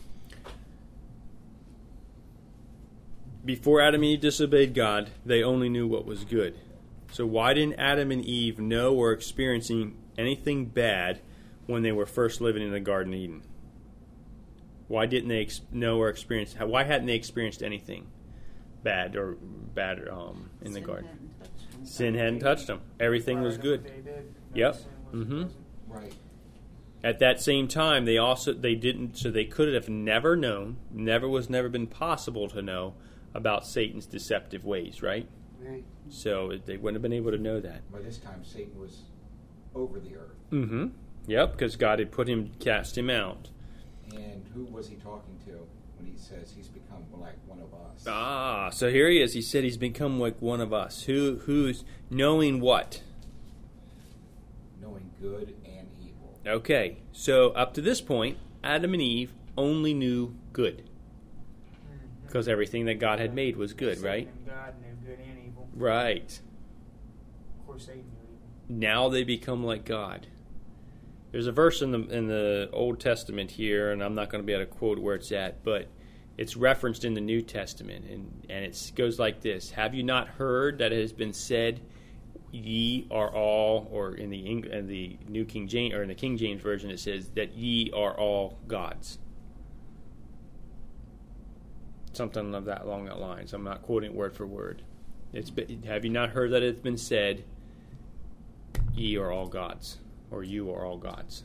Before Adam and Eve disobeyed God, they only knew what was good. So why didn't Adam and Eve know or experiencing anything bad when they were first living in the Garden of Eden? Why didn't they know or experience? Why hadn't they experienced anything bad in the garden? Sin hadn't touched them. Everything was good. They did. Yep. Sin was Mm-hmm. present. Right. At that same time, they didn't. So they could have never known. Never been possible to know about Satan's deceptive ways. Right. Right. So they wouldn't have been able to know that. By this time, Satan was over the earth. Mm-hmm. Yep, because God had cast him out. And who was he talking to when he says he's become like one of us? Ah, so here he is. He said he's become like one of us. Who's knowing what? Knowing good and evil. Okay, so up to this point, Adam and Eve only knew good. Because everything that God had made was good, Satan right? and God knew good and evil. Right. Of course, Satan knew evil. Now they become like God. There's a verse in the Old Testament here, and I'm not going to be able to quote where it's at, but it's referenced in the New Testament, and it goes like this: Have you not heard that it has been said, "Ye are all," or in the New King James or in the King James version, it says that ye are all gods. Something along that lines. I'm not quoting word for word. Have you not heard that it's been said, "Ye are all gods," or "You are all gods"?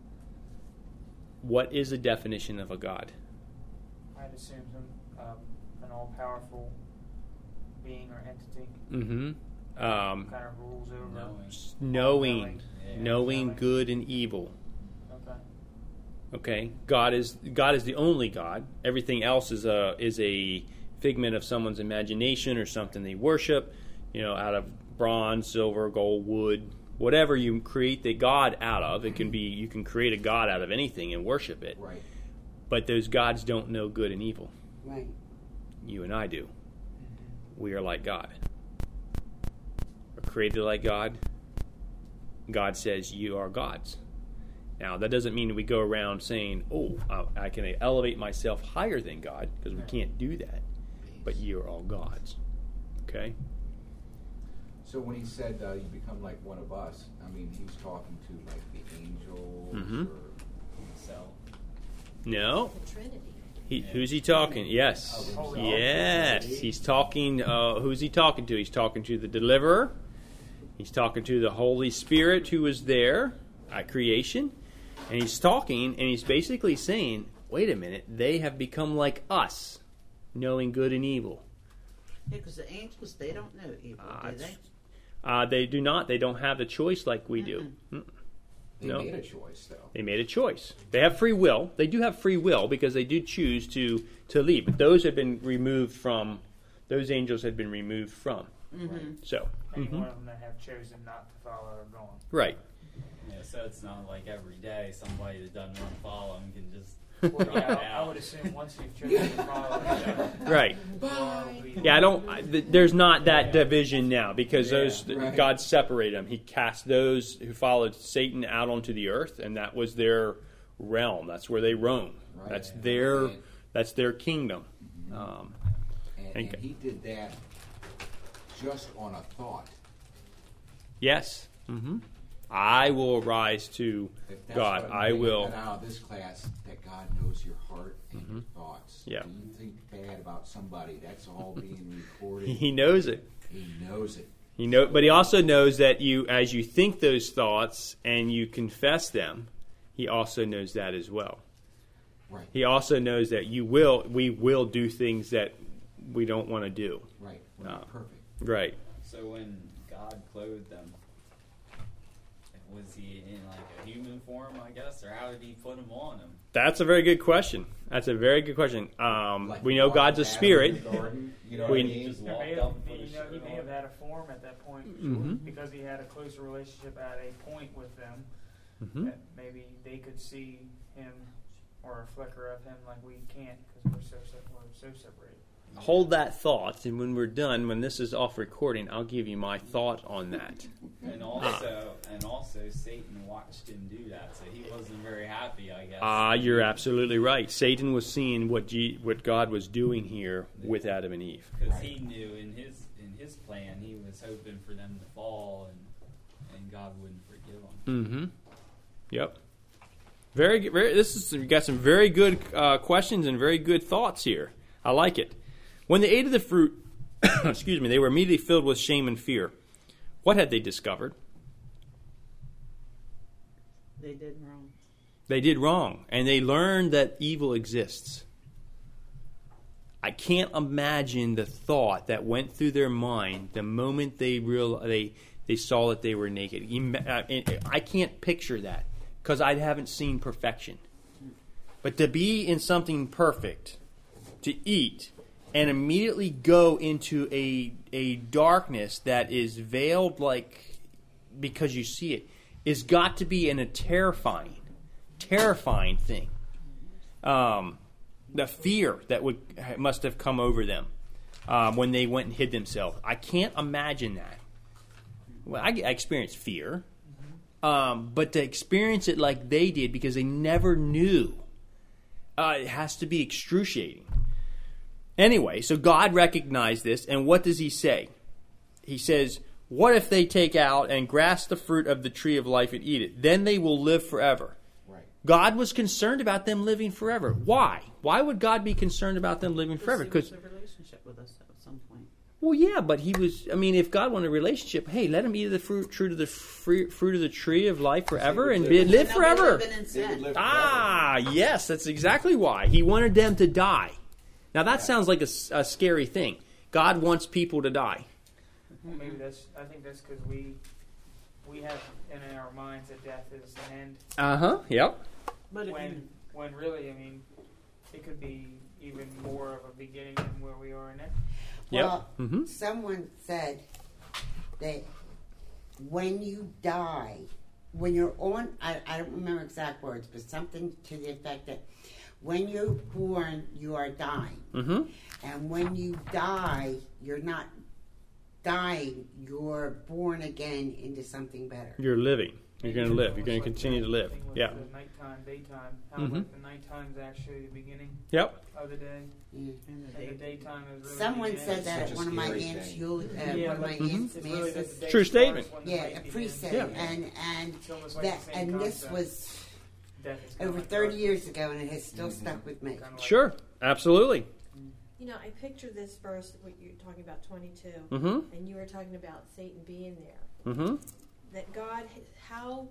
What is the definition of a god? I'd assume an all-powerful being or entity. Mm-hmm. Kind of rules over. Knowing Knowing. good and evil. Okay. Okay, God is the only God. Everything else is a figment of someone's imagination or something they worship. Out of bronze, silver, gold, wood, whatever you create the God out of, it can be, you can create a God out of anything and worship it. Right. But those gods don't know good and evil. Right. You and I do. We are like God. We're created like God. God says you are gods. Now, that doesn't mean we go around saying, oh, I can elevate myself higher than God, because we can't do that. But you are all gods. Okay? So when he said you become like one of us, I mean, he's talking to like the angels Mhm. or himself. No. The Trinity. Who's he talking? Yes. Oh, Yes. He's talking, who's he talking to? He's talking to the deliverer. He's talking to the Holy Spirit who was there at creation. And he's talking, and he's basically saying, wait a minute, they have become like us, knowing good and evil. Yeah, because the angels, they don't know evil, do they? They do not. They don't have the choice like we do. they No. made a choice, though. They made a choice. They have free will. They do have free will because they do choose to leave. But those have been removed from, those angels have been removed from. So, Any one of them that have chosen not to follow are gone. right. Yeah, so it's not like every day somebody that doesn't want to follow him can just Well, drop it yeah, I out. would assume once you've chosen to follow him, Right. Yeah, there's not that division now because those right. God separated them. He cast those who followed Satan out onto the earth, and that was their realm. That's where they roam. Right. That's their kingdom. And he did that just on a thought. Yes. I will arise to That's God. what I I'm will. taking out of this class, that God knows your heart and your thoughts. Yeah. When you think bad about somebody, that's all being recorded. He knows it. He knows it. But he also knows that you, as you think those thoughts and you confess them, he also knows that as well. Right. He also knows that we will do things that we don't want to do. Right. We're not perfect. Right. So when God clothed them, was he in like a human form, I guess, or how did he put them on him? That's a very good question. Like we know walking God's a Adam spirit. in the garden, you know We- what I mean? Just He may walked have, up and put he his shirt may on. have had a form at that point Mhm. because he had a closer relationship at a point with them. Mhm. That maybe they could see him or a flicker of him like we can't because we're so separated. Hold that thought, and when we're done, when this is off recording, I'll give you my thought on that. And also, Satan watched him do that, so he wasn't very happy, I guess. You're absolutely right. Satan was seeing what God was doing here with Adam and Eve. Because he knew in his plan, he was hoping for them to fall, and God wouldn't forgive them. Mm-hmm. Yep. Very good. You got some very good questions and very good thoughts here. I like it. When they ate of the fruit, excuse me, they were immediately filled with shame and fear. What had they discovered? They did wrong. They did wrong, and they learned that evil exists. I can't imagine the thought that went through their mind the moment they saw that they were naked. I can't picture that because I haven't seen perfection. But to be in something perfect, to eat, and immediately go into a darkness that is veiled like because you see it, is got to be a terrifying thing. The fear that must have come over them when they went and hid themselves. I can't imagine that. Well, I experienced fear, but to experience it like they did because they never knew, it has to be excruciating. Anyway, so God recognized this, and what does he say? He says, what if they take out and grasp the fruit of the tree of life and eat it? Then they will live forever. Right. God was concerned about them living forever. Why? Why would God be concerned about them living forever? Because he wants a relationship with us at some point. Well, yeah, but if God wanted a relationship, hey, let them eat of the fruit of the fruit of the tree of life forever and live forever. Living in They would sin. live forever. Yes, that's exactly why. He wanted them to die. Now, that sounds like a scary thing. God wants people to die. Well, maybe I think that's because we have in our minds that death is the end. Yep. But if When really, I mean, it could be even more of a beginning than where we are now. Yep. Well, Mm-hmm. someone said that when you die, when you're on, I don't remember exact words, but something to the effect that when you're born, you are dying. Mm-hmm. And when you die, you're not dying, you're born again into something better. You're living. You're going to live. You're going to continue to live. Yeah. The nighttime, daytime. How Mhm. like the nighttime's actually the beginning Yep. of the day, Yeah. In the and day. the daytime is really Someone the said beginning. that Such at a one of my scary aunt's thing. one of my Mhm. aunt's It's really masses. just the day True starts statement. when the Yeah, night a begins. priest said Yeah. it, and It's almost like that, the same and this concept. was Death is kinda over like 30 birth. years ago, and it has still Mhm. stuck with me. Kinda like- Sure. Absolutely. You know, I picture this verse, what you're talking about, 22, Mm-hmm. and you were talking about Satan being there. Mm-hmm. That God, how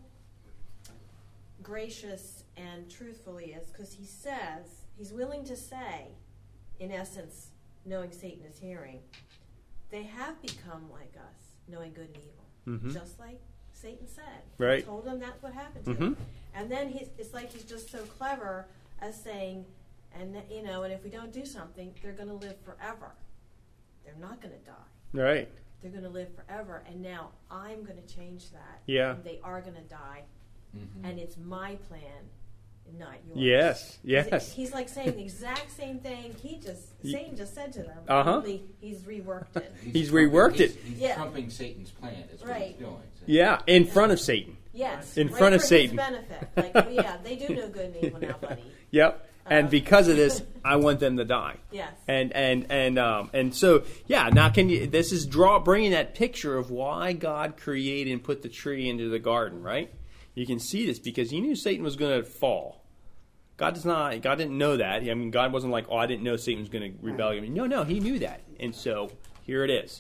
gracious and truthful he is, because he says, he's willing to say, in essence, knowing Satan is hearing, they have become like us, knowing good and evil. Mm-hmm. Just like Satan said. Right. He told him that's what happened to Mm-hmm. him. And then it's like he's just so clever as saying, and if we don't do something, they're going to live forever. They're not going to die. Right. They're going to live forever. And now I'm going to change that. Yeah. And they are going to die. Mhm. And it's my plan, not yours. Yes. Yes. He's like saying the exact same thing Satan just said to them. Uh-huh. Only he's reworked it. He's trumping- reworked it. He's Yeah. trumping Satan's plan. Is what Right. he's doing. So- Yeah. In front of Satan. Yes. In right front of for Satan. His benefit. Like, well, yeah, they do know good and evil now, buddy. Yep. And because of this, I want them to die. Yes. And so yeah. Now this is bringing that picture of why God created and put the tree into the garden, right? You can see this because he knew Satan was going to fall. God didn't know that. I mean, God wasn't like, oh, I didn't know Satan was going to rebel against me. No, he knew that, and so here it is.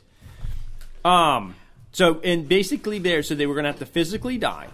So and basically there, so they were going to have to physically die.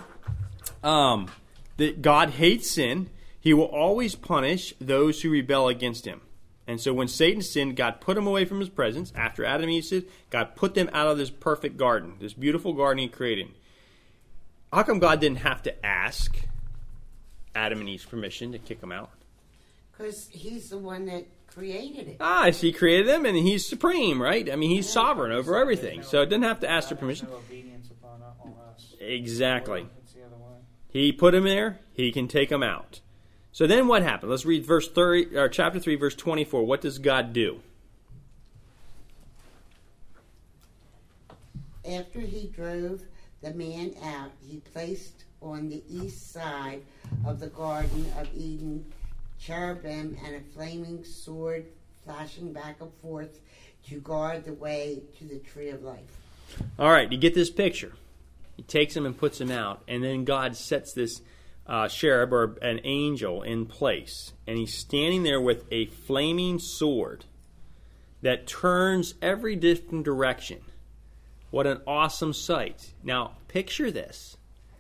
That God hates sin. He will always punish those who rebel against him. And so when Satan sinned, God put him away from his presence. After Adam and Eve sinned, God put them out of this perfect garden, this beautiful garden he created. How come God didn't have to ask Adam and Eve's permission to kick them out? Because he's the one that created it. He created them, and he's supreme, right? I mean, he's sovereign over everything. So it didn't have to ask their permission. No obedience upon us. Exactly. It's the other way. He put him there. He can take them out. So then what happened? Let's read chapter 3, verse 24. What does God do? After he drove the man out, he placed on the east side of the Garden of Eden cherubim and a flaming sword flashing back and forth to guard the way to the tree of life. All right, you get this picture. He takes him and puts him out, and then God sets this cherub or an angel in place, and he's standing there with a flaming sword that turns every different direction. What an awesome sight. Now, picture this.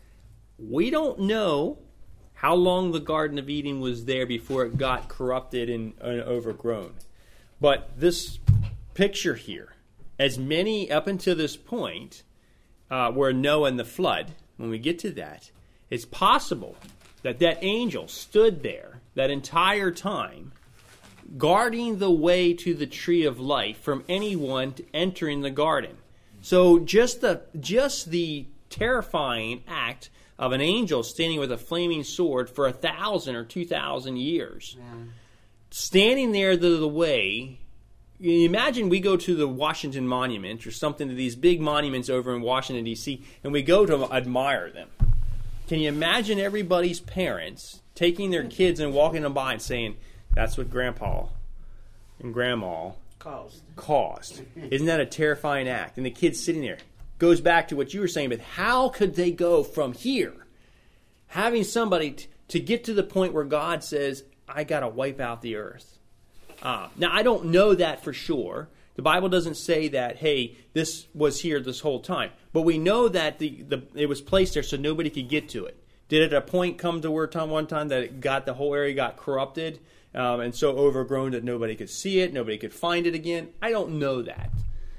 We don't know how long the Garden of Eden was there before it got corrupted and overgrown. But this picture here, as many up until this point were Noah and the flood, when we get to that, it's possible that that angel stood there that entire time guarding the way to the tree of life from anyone entering the garden. So just the terrifying act of an angel standing with a flaming sword for 1,000 or 2,000 years, standing there the way. You imagine we go to the Washington Monument or something, to these big monuments over in Washington, D.C., and we go to admire them. Can you imagine everybody's parents taking their kids and walking them by and saying, that's what Grandpa and Grandma caused? Isn't that a terrifying act? And the kid's sitting there. Goes back to what you were saying, but how could they go from here, having somebody to get to the point where God says, I got to wipe out the earth? Now, I don't know that for sure. The Bible doesn't say that, hey, this was here this whole time. But we know that it was placed there so nobody could get to it. Did it at a point come to where one time that the whole area got corrupted and so overgrown that nobody could see it, nobody could find it again? I don't know that.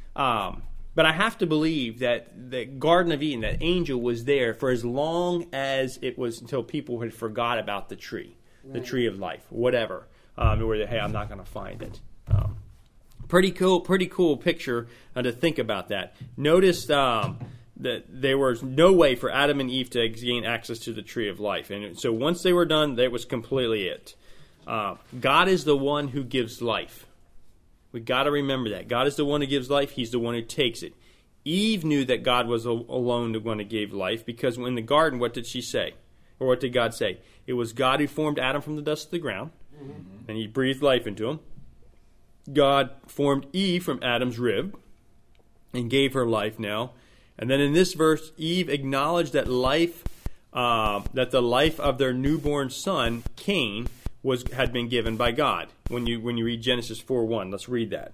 But I have to believe that the Garden of Eden, that angel was there for as long as it was until people had forgot about the tree, the tree of life, whatever. Where hey, I'm not going to find it. Pretty cool picture to think about that. Notice that there was no way for Adam and Eve to gain access to the tree of life. And so once they were done, that was completely it. God is the one who gives life. We got to remember that. God is the one who gives life. He's the one who takes it. Eve knew that God was alone the one who gave life, because in the garden, what did she say? Or what did God say? It was God who formed Adam from the dust of the ground, and he breathed life into him. God formed Eve from Adam's rib and gave her life now. And then in this verse, Eve acknowledged that life, that the life of their newborn son, Cain, had been given by God. When you read Genesis 4:1, let's read that.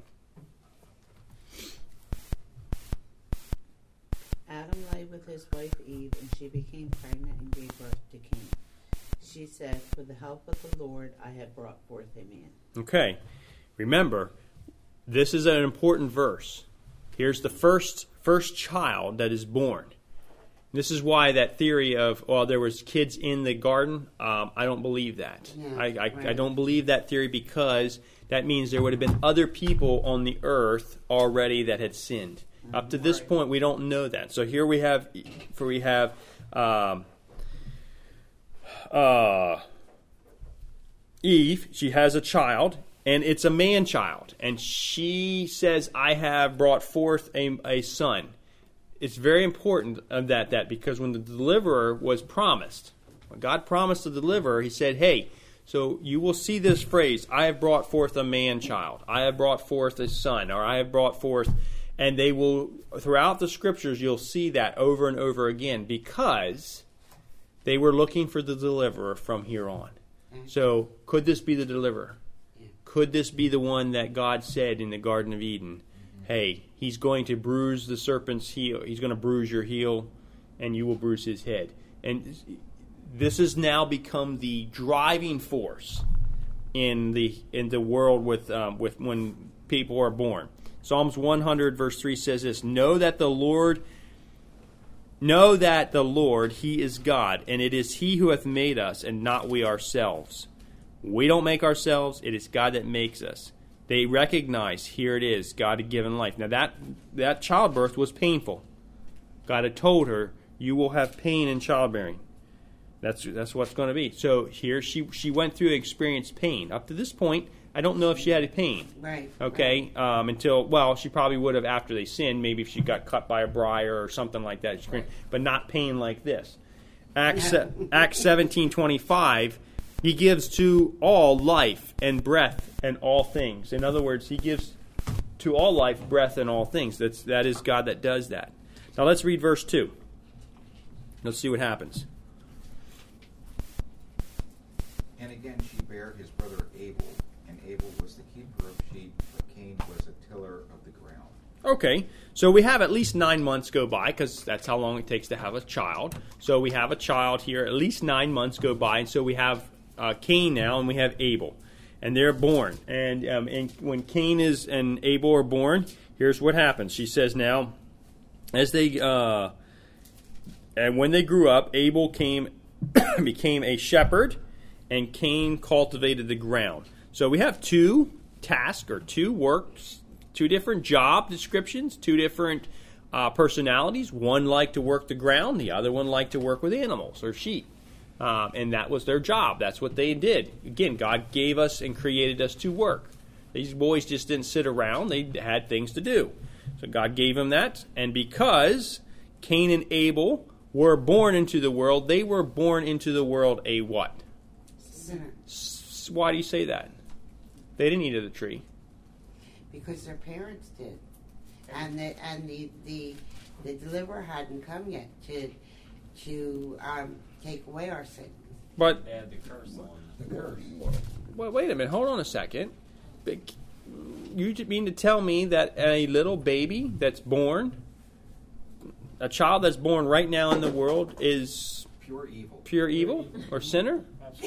Adam lay with his wife Eve, and she became pregnant and gave birth to Cain. She said, "With the help of the Lord, I have brought forth a man." Okay. Remember, this is an important verse. Here's the first child that is born. This is why that theory of, there was kids in the garden, I don't believe that. Yeah, I don't believe that theory, because that means there would have been other people on the earth already that had sinned. Up to this point, we don't know that. So here we have Eve. She has a child, and it's a man-child. And she says, "I have brought forth a son." It's very important that because when the deliverer was promised, when God promised the deliverer, he said, "Hey, so you will see this phrase, 'I have brought forth a man-child. I have brought forth a son,' or 'I have brought forth,'" and they will, throughout the scriptures, you'll see that over and over again, because they were looking for the deliverer from here on. So could this be the deliverer? Could this be the one that God said in the Garden of Eden, "Hey, he's going to bruise the serpent's heel. He's going to bruise your heel, and you will bruise his head." And this has now become the driving force in the world with when people are born. Psalms 100 verse 3 says this: Know that the Lord, He is God, and it is He who hath made us, and not we ourselves. We don't make ourselves, it is God that makes us. They recognize, here it is, God had given life. Now that childbirth was painful. God had told her, "You will have pain in childbearing." That's what's going to be. So here she went through and experienced pain. Up to this point, I don't know if she had a pain. Right. Okay. Right. Until she probably would have after they sinned. Maybe if she got cut by a briar or something like that. Right. But not pain like this. Acts 17:25. He gives to all life and breath and all things. In other words, He gives to all life, breath, and all things. That is God that does that. Now let's read verse 2. Let's see what happens. And again she bare his brother Abel, and Abel was the keeper of sheep, but Cain was a tiller of the ground. Okay, so we have at least 9 months go by, because that's how long it takes to have a child. So we have a child here, at least 9 months go by, and so we have Cain now, and we have Abel, and they're born. And when Cain and Abel are born, here's what happens. She says now, and when they grew up, Abel became a shepherd, and Cain cultivated the ground. So we have two tasks or two works, two different job descriptions, two different personalities. One liked to work the ground, the other one liked to work with animals or sheep. And that was their job. That's what they did. Again, God gave us and created us to work. These boys just didn't sit around. They had things to do. So God gave them that. And because Cain and Abel were born into the world, they were born into the world a what? Sinner. Why do you say that? They didn't eat of the tree. Because their parents did. And the deliverer hadn't come yet to take away our sin. But Add the curse on. The curse. well, wait a minute. Hold on a second. You mean to tell me that a little baby that's born, a child that's born right now in the world, is Pure evil. pure evil or sinner?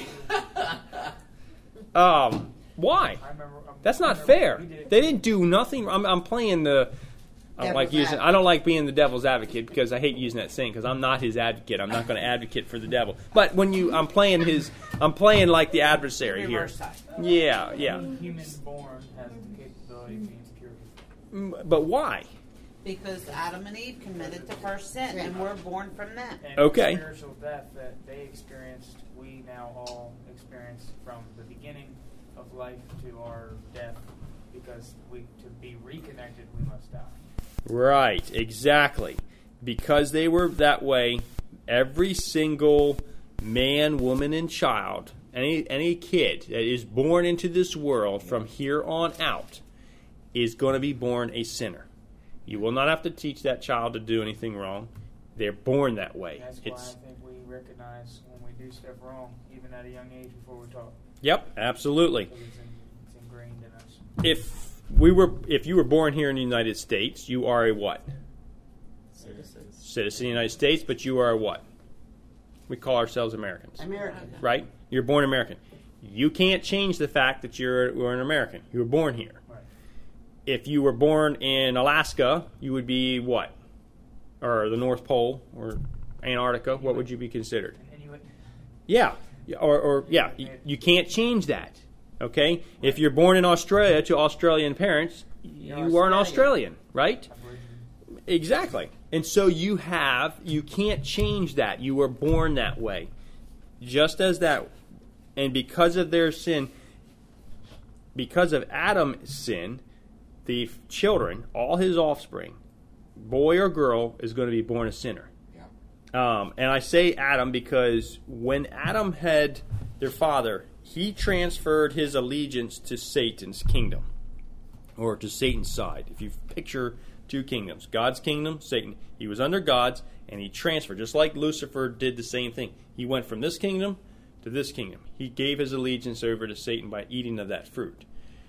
Absolutely. Why? I That's not remember fair. we did. They didn't do nothing. I'm playing the. I don't like being the devil's advocate, because I hate using that saying, because I'm not his advocate. I'm not going to advocate for the devil. But when I'm playing like the adversary here. Reverse side. Yeah. Any human born has the capability of being pure. But why? Because Adam and Eve committed the first sin, and we're born from them. And Okay. the spiritual death that they experienced, we now all experience from the beginning of life to our death, because to be reconnected, we must die. Right, exactly. Because they were that way, every single man, woman, and child, any kid that is born into this world from here on out is going to be born a sinner. You will not have to teach that child to do anything wrong. They're born that way. That's why I think we recognize when we do stuff wrong, even at a young age before we're taught. Yep, absolutely. Because it's ingrained in us. If you were born here in the United States, you are a what? Citizen of the United States, but you are a what? We call ourselves Americans. American. Right? You're born American. You can't change the fact that you're an American. You were born here. Right. If you were born in Alaska, you would be what? Or the North Pole or Antarctica, what would you be considered? Inuit. Yeah. You can't change that. Okay? If you're born in Australia to Australian parents, you are an Australian, right? Exactly. And so you can't change that. You were born that way. Just as that, and because of their sin, because of Adam's sin, the children, all his offspring, boy or girl, is going to be born a sinner. Yeah. And I say Adam because when Adam had their father, he transferred his allegiance to Satan's kingdom, or to Satan's side. If you picture two kingdoms, God's kingdom, Satan. He was under God's, and he transferred, just like Lucifer did the same thing. He went from this kingdom to this kingdom. He gave his allegiance over to Satan by eating of that fruit.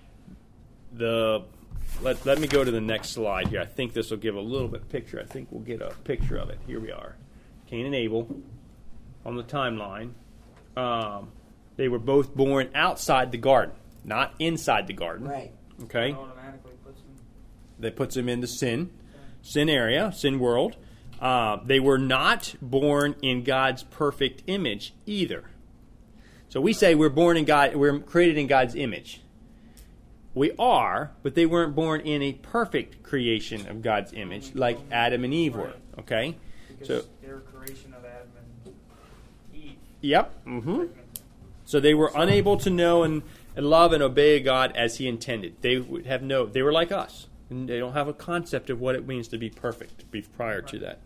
Let me go to the next slide here. I think this will give a little bit of picture. I think we'll get a picture of it. Here we are. Cain and Abel on the timeline. They were both born outside the garden, not inside the garden. Right. Okay? It automatically puts them. That puts them into sin area, sin world. They were not born in God's perfect image either. So we say we're created in God's image. We are, but they weren't born in a perfect creation of God's image like Adam and Eve were. Okay? Because they're a creation of Adam and Eve. Yep. Mm-hmm. So they were unable to know and love and obey God as He intended. They were like us. And they don't have a concept of what it means to be perfect prior to that.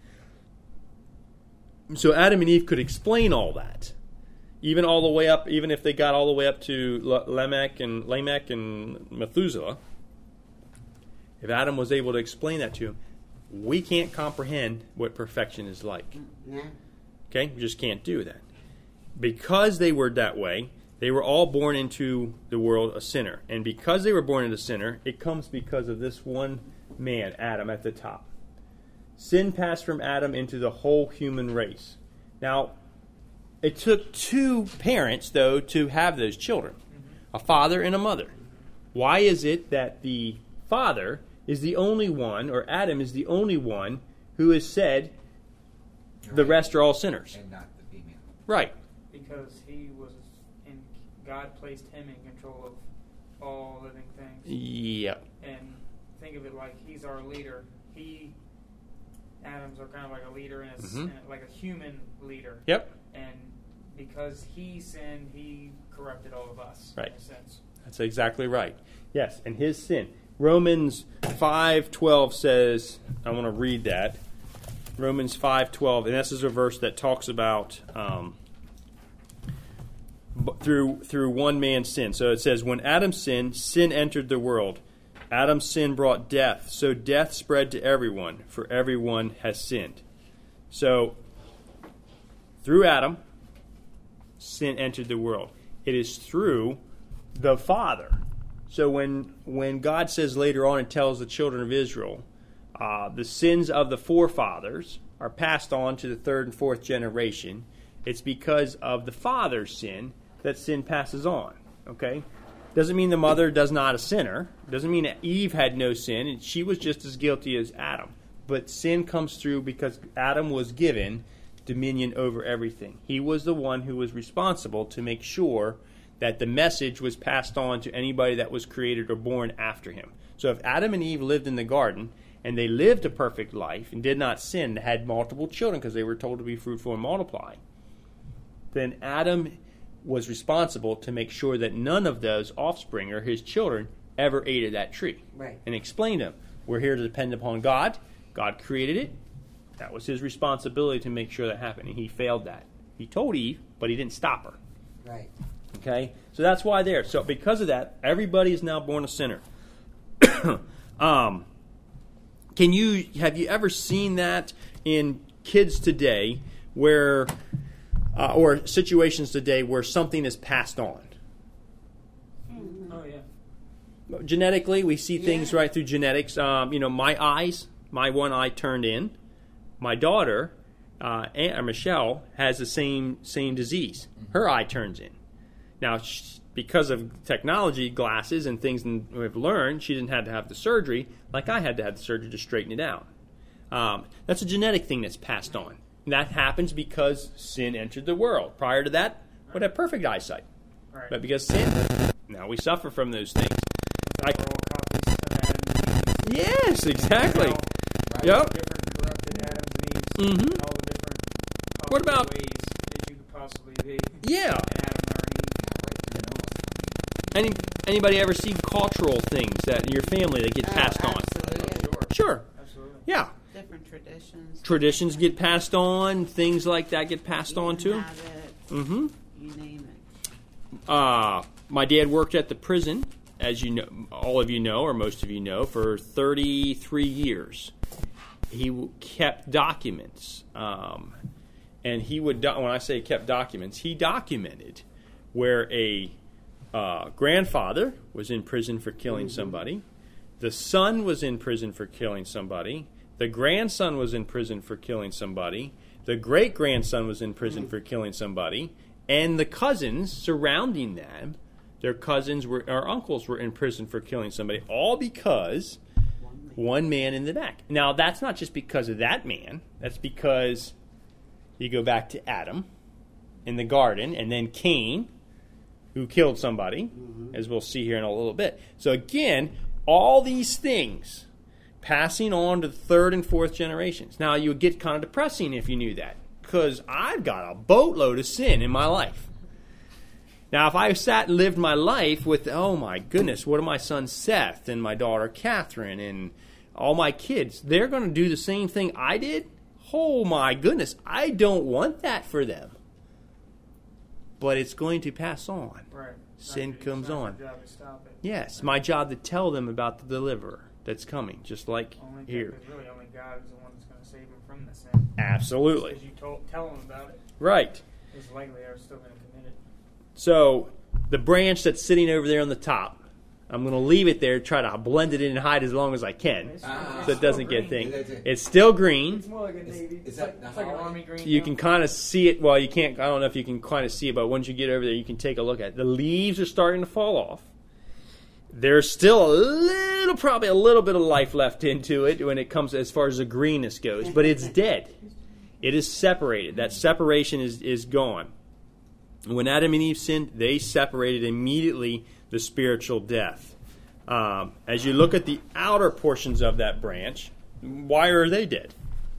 So Adam and Eve could explain all that. Even if they got all the way up to Lamech and Methuselah, if Adam was able to explain that to him, we can't comprehend what perfection is like. Yeah. Okay? We just can't do that. Because they were that way, they were all born into the world a sinner. And because they were born into a sinner, it comes because of this one man, Adam, at the top. Sin passed from Adam into the whole human race. Now, it took two parents, though, to have those children, a father and a mother. Why is it that the father is the only one, or Adam is the only one, who has said the rest are all sinners? And not the female. Right. Because God placed him in control of all living things. Yep. And think of it like he's our leader. Adam's are kind of like a leader, like a human leader. Yep. And because he sinned, he corrupted all of us. Right. In a sense. That's exactly right. Yes, and his sin. Romans 5:12 says, I want to read that. Romans 5:12, and this is a verse that talks about through one man's sin. So it says, when Adam sinned, sin entered the world. Adam's sin brought death, so death spread to everyone, for everyone has sinned. So, through Adam, sin entered the world. It is through the Father. So when God says later on and tells the children of Israel, the sins of the forefathers are passed on to the third and fourth generation, it's because of the father's sin that sin passes on. Okay? Doesn't mean the mother does not a sinner. Doesn't mean that Eve had no sin, and she was just as guilty as Adam. But sin comes through because Adam was given dominion over everything. He was the one who was responsible to make sure that the message was passed on to anybody that was created or born after him. So if Adam and Eve lived in the garden and they lived a perfect life and did not sin, had multiple children because they were told to be fruitful and multiply, then Adam was responsible to make sure that none of those offspring or his children ever ate of that tree. Right. And explained to them, we're here to depend upon God. God created it. That was his responsibility to make sure that happened, and he failed that. He told Eve, but he didn't stop her. Right. Okay? So that's why there. So because of that, everybody is now born a sinner. Have you ever seen that in kids today where or situations today where something is passed on? Oh yeah. Genetically, we see things Yeah. right through genetics. My one eye turned in. My daughter, Michelle, has the same disease. Her eye turns in. Now, because of technology, glasses, and things we've learned, she didn't have to have the surgery like I had to have the surgery to straighten it out. That's a genetic thing that's passed on. And that happens because sin entered the world. Prior to that, we'd have perfect eyesight. Right. But because sin, now we suffer from those things. We're all copies of Adam and Eve. Yes, exactly. Right. Yep. Different corrupted Adams and Eves. Mhm. All the different What about- ways that you could possibly be. Yeah. An Adam or an Eve. Anybody ever see cultural things that in your family that get passed on? Absolutely. Sure. Absolutely. Yeah. Different traditions. Traditions get passed on. Things like that get passed on too. Habits, Mm-hmm. you name it. My dad worked at the prison, as you know, all of you know, or most of you know, for 33 years. He kept documents, and he would. When I say kept documents, he documented where a grandfather was in prison for killing somebody, the son was in prison for killing somebody, the grandson was in prison for killing somebody, the great-grandson was in prison for killing somebody, and the cousins surrounding them, their cousins or uncles were in prison for killing somebody, all because one man in the back. Now, that's not just because of that man. That's because you go back to Adam in the garden, and then Cain, who killed somebody, as we'll see here in a little bit. So again, all these things passing on to the third and fourth generations. Now, you would get kind of depressing if you knew that, because I've got a boatload of sin in my life. Now, if I sat and lived my life with, oh my goodness, what are my son Seth and my daughter Catherine and all my kids, they're going to do the same thing I did? Oh my goodness, I don't want that for them. But it's going to pass on. Right. Sin It's comes not on. your job to stop it. Yes, my job to tell them about the deliverer that's coming, just like Only here. because really only God is the one that's going to save them from the sin. Absolutely. Because you tell them about it, Right. it's likely they're still going to commit it. So the branch that's sitting over there on the top, I'm going to leave it there, try to blend it in and hide as long as I can, It's so it doesn't still get green. things. It's still green. It's more like a navy. is It's that like, it's the like an holly? army green. You now. can kind of see it. Well, you can't. I don't know if you can kind of see it, but once you get over there, you can take a look at it. The leaves are starting to fall off. There's still probably a little bit of life left into it when it comes as far as the greenness goes, but it's dead. It is separated. That separation is gone. When Adam and Eve sinned, they separated immediately the spiritual death. As you look at the outer portions of that branch, why are they dead?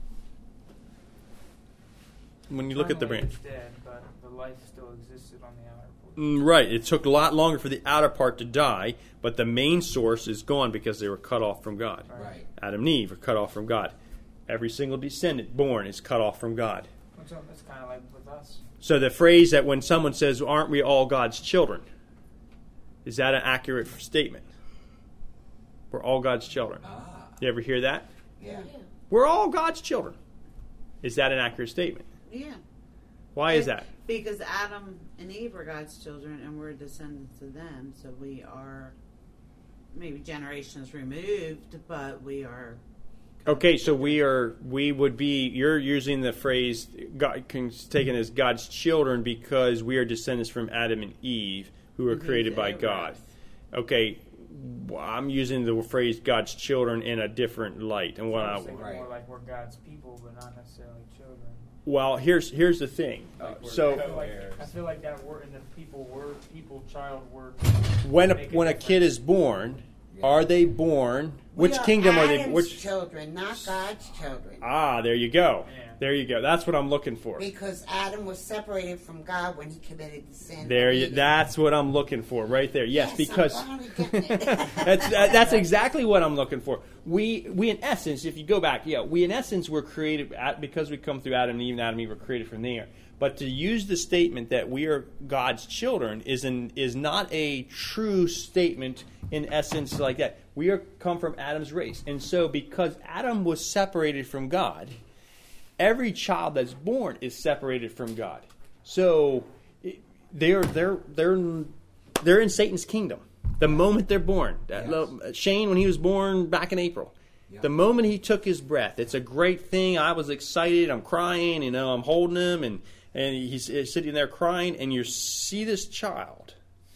When you look at the Finally, branch. It's dead, but the life still existed on the outer portion. Right. It took a lot longer for the outer part to die, but the main source is gone because they were cut off from God. Right. Adam and Eve are cut off from God. Every single descendant born is cut off from God. So that's kind of like with us. So the phrase that when someone says, aren't we all God's children? Is that an accurate statement? We're all God's children. Ah. You ever hear that? Yeah. We're all God's children. Is that an accurate statement? Yeah. Why is that? Because Adam and Eve are God's children, and we're descendants of them. So we are maybe generations removed, but we are. Okay, so you're using the phrase taken as God's children because we are descendants from Adam and Eve who were created by God. Okay, I'm using the phrase God's children in a different light. And I was thinking Right. more like we're God's people, but not necessarily children. well, here's the thing. Like we're So I feel like that word and the people word, people, child word. when make a difference. kid is born, Are they born? We Which are kingdom are they? Adam's Which? children, not God's children. Ah, there you go. Yeah. There you go. That's what I'm looking for. Because Adam was separated from God when he committed the sin. There of you. eating. That's what I'm looking for, right there. Yes, because I'm finally getting it. that's exactly what I'm looking for. We in essence, if you go back, we in essence were created because we come through Adam and Eve. And Adam and Eve were created from there. But to use the statement that we are God's children is not a true statement in essence like that. We are come from Adam's race, and so because Adam was separated from God, every child that's born is separated from God. So they're in Satan's kingdom the moment they're born. Shane, when he was born back in April, the moment he took his breath, it's a great thing. I was excited. I'm crying. I'm holding him, and he's sitting there crying. And you see this child,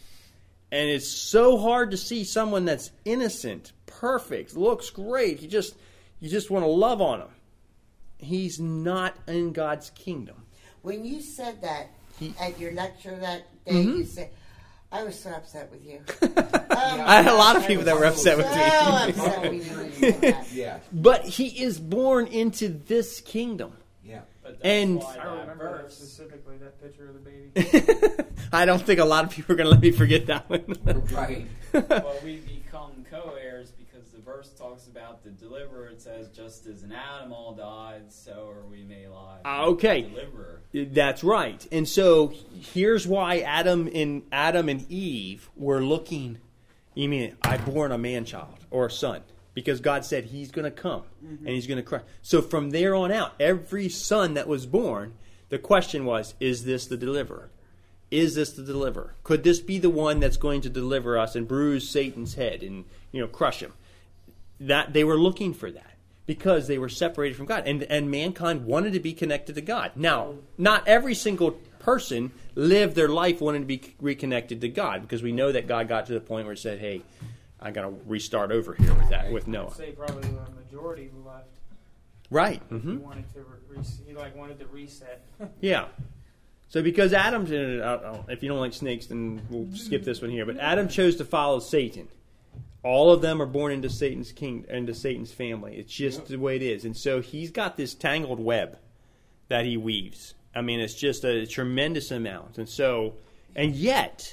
and it's so hard to see someone that's innocent, perfect, looks great. You just want to love on him. He's not in God's kingdom. When you said that at your lecture that day, you said, I was so upset with you. I had a lot of people that were upset with me. So upset with you when you said that. Yeah. But he is born into this kingdom. Yeah. But that's And- why I that remember verse- specifically that picture of the baby. I don't think a lot of people are going to let me forget that one. Right. Well, we become co-heirs because the verse talks about the deliverer. It says, just as an animal died, so are we made alive. Okay. The deliverer. That's right. And so here's why Adam and Eve were looking. You mean I born a man child or a son? Because God said he's going to come and he's going to cry. So from there on out, every son that was born, the question was, is this the deliverer? Is this the deliverer? Could this be the one that's going to deliver us and bruise Satan's head and crush him? That they were looking for that because they were separated from God, and mankind wanted to be connected to God. Now, not every single person lived their life wanting to be reconnected to God, because we know that God got to the point where he said, "Hey, I got to restart over here with that with Noah." I'd say probably the majority left. Right. He Mm-hmm. wanted to wanted to reset. Yeah. So because Adam, if you don't like snakes, then we'll skip this one here. But Adam chose to follow Satan. All of them are born into Satan's kingdom, into Satan's family. It's just the way it is. And so he's got this tangled web that he weaves. I mean, it's just a tremendous amount. And yet,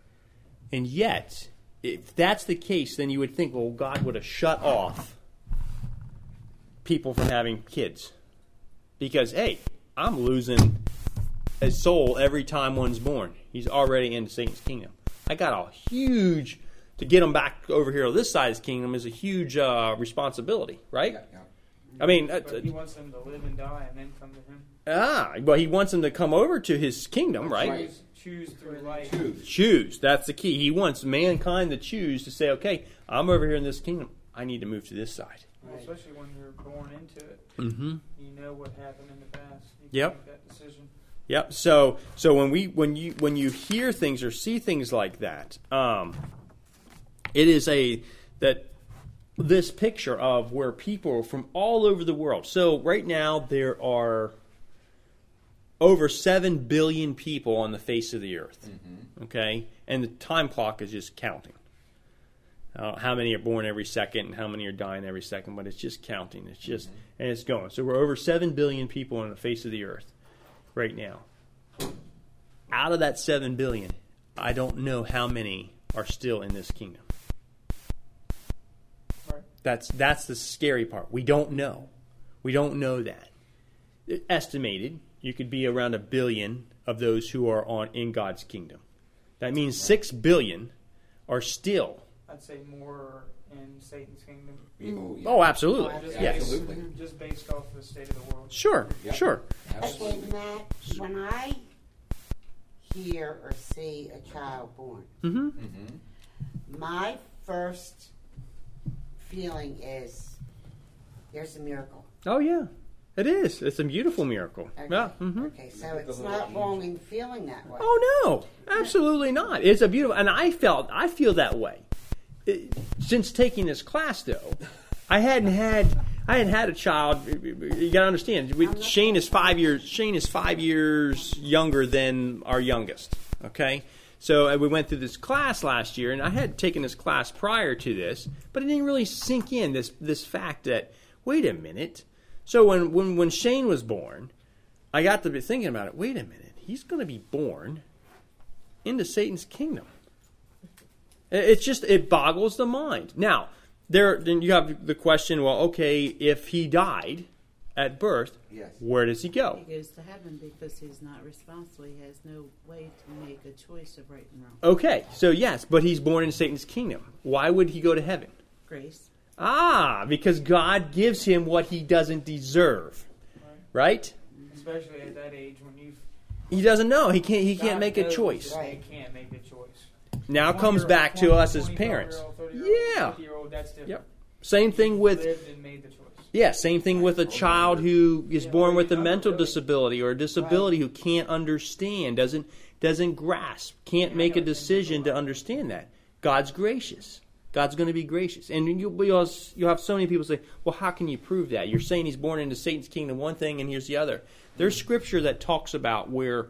if that's the case, then you would think, well, God would have shut off people from having kids. Because, hey, I'm losing a soul every time one's born. He's already in Satan's kingdom. I got a huge, to get him back over here to this side of his kingdom is a huge responsibility, right? Yeah. I mean, But he wants them to live and die and then come to him. well, he wants them to come over to his kingdom, right? Choose through life. Choose. That's the key. He wants mankind to choose to say, okay, I'm over here in this kingdom. I need to move to this side. Well, especially when you're born into it. Mm-hmm. You know what happened in the past. You can Yep. make that decision. Yep. So when you hear things or see things like that, it is this picture of where people from all over the world. So right now there are over 7 billion people on the face of the earth. Mm-hmm. Okay, and the time clock is just counting. How many are born every second and how many are dying every second, but it's just counting. It's just and it's going. So we're over 7 billion people on the face of the earth right now. Out of that 7 billion, I don't know how many are still in this kingdom. Right. That's the scary part. We don't know. We don't know that. Estimated, you could be around 1 billion of those who are in God's kingdom. That means 6 billion are still. I'd say more in Satan's kingdom. Oh, absolutely. Just Yes. Absolutely. Just based off the state of the world. Sure. Yep. Sure. Okay, Matt, when I hear or see a child born, Mm-hmm. Mm-hmm. my first feeling is there's a miracle. Oh yeah, it is. It's a beautiful miracle. Okay. Yeah. Mm-hmm. Okay, so it's not wrong in feeling that way. Oh no, absolutely not. It's a beautiful, and I feel that way. Since taking this class, though, I hadn't had a child. You gotta understand. Shane is 5 years. Shane is 5 years younger than our youngest. Okay, So we went through this class last year, and I had taken this class prior to this, but it didn't really sink in this fact that, wait a minute. So when Shane was born, I got to be thinking about it. Wait a minute. He's going to be born into Satan's kingdom. It boggles the mind. Now, then you have the question, well, okay, if he died at birth, Yes. where does he go? He goes to heaven because he's not responsible. He has no way to make a choice of right and wrong. Okay, so yes, but he's born in Satan's kingdom. Why would he go to heaven? Grace. Because God gives him what he doesn't deserve. Right? Especially at that age when you've He doesn't know. He can't God make a knows choice. that you can't make a choice. Now it comes 20-year-old, back to us as 25-year-old, parents. 30-year-old, Yeah. 50-year-old, that's different. Yep. Same thing with Lived and made the choice. same thing with a child who is born with a mental disability or a disability who can't understand, doesn't grasp, can't make a decision to understand that. God's gracious. God's going to be gracious. And you'll have so many people say, well, how can you prove that? You're saying he's born into Satan's kingdom, one thing, and here's the other. There's scripture that talks about where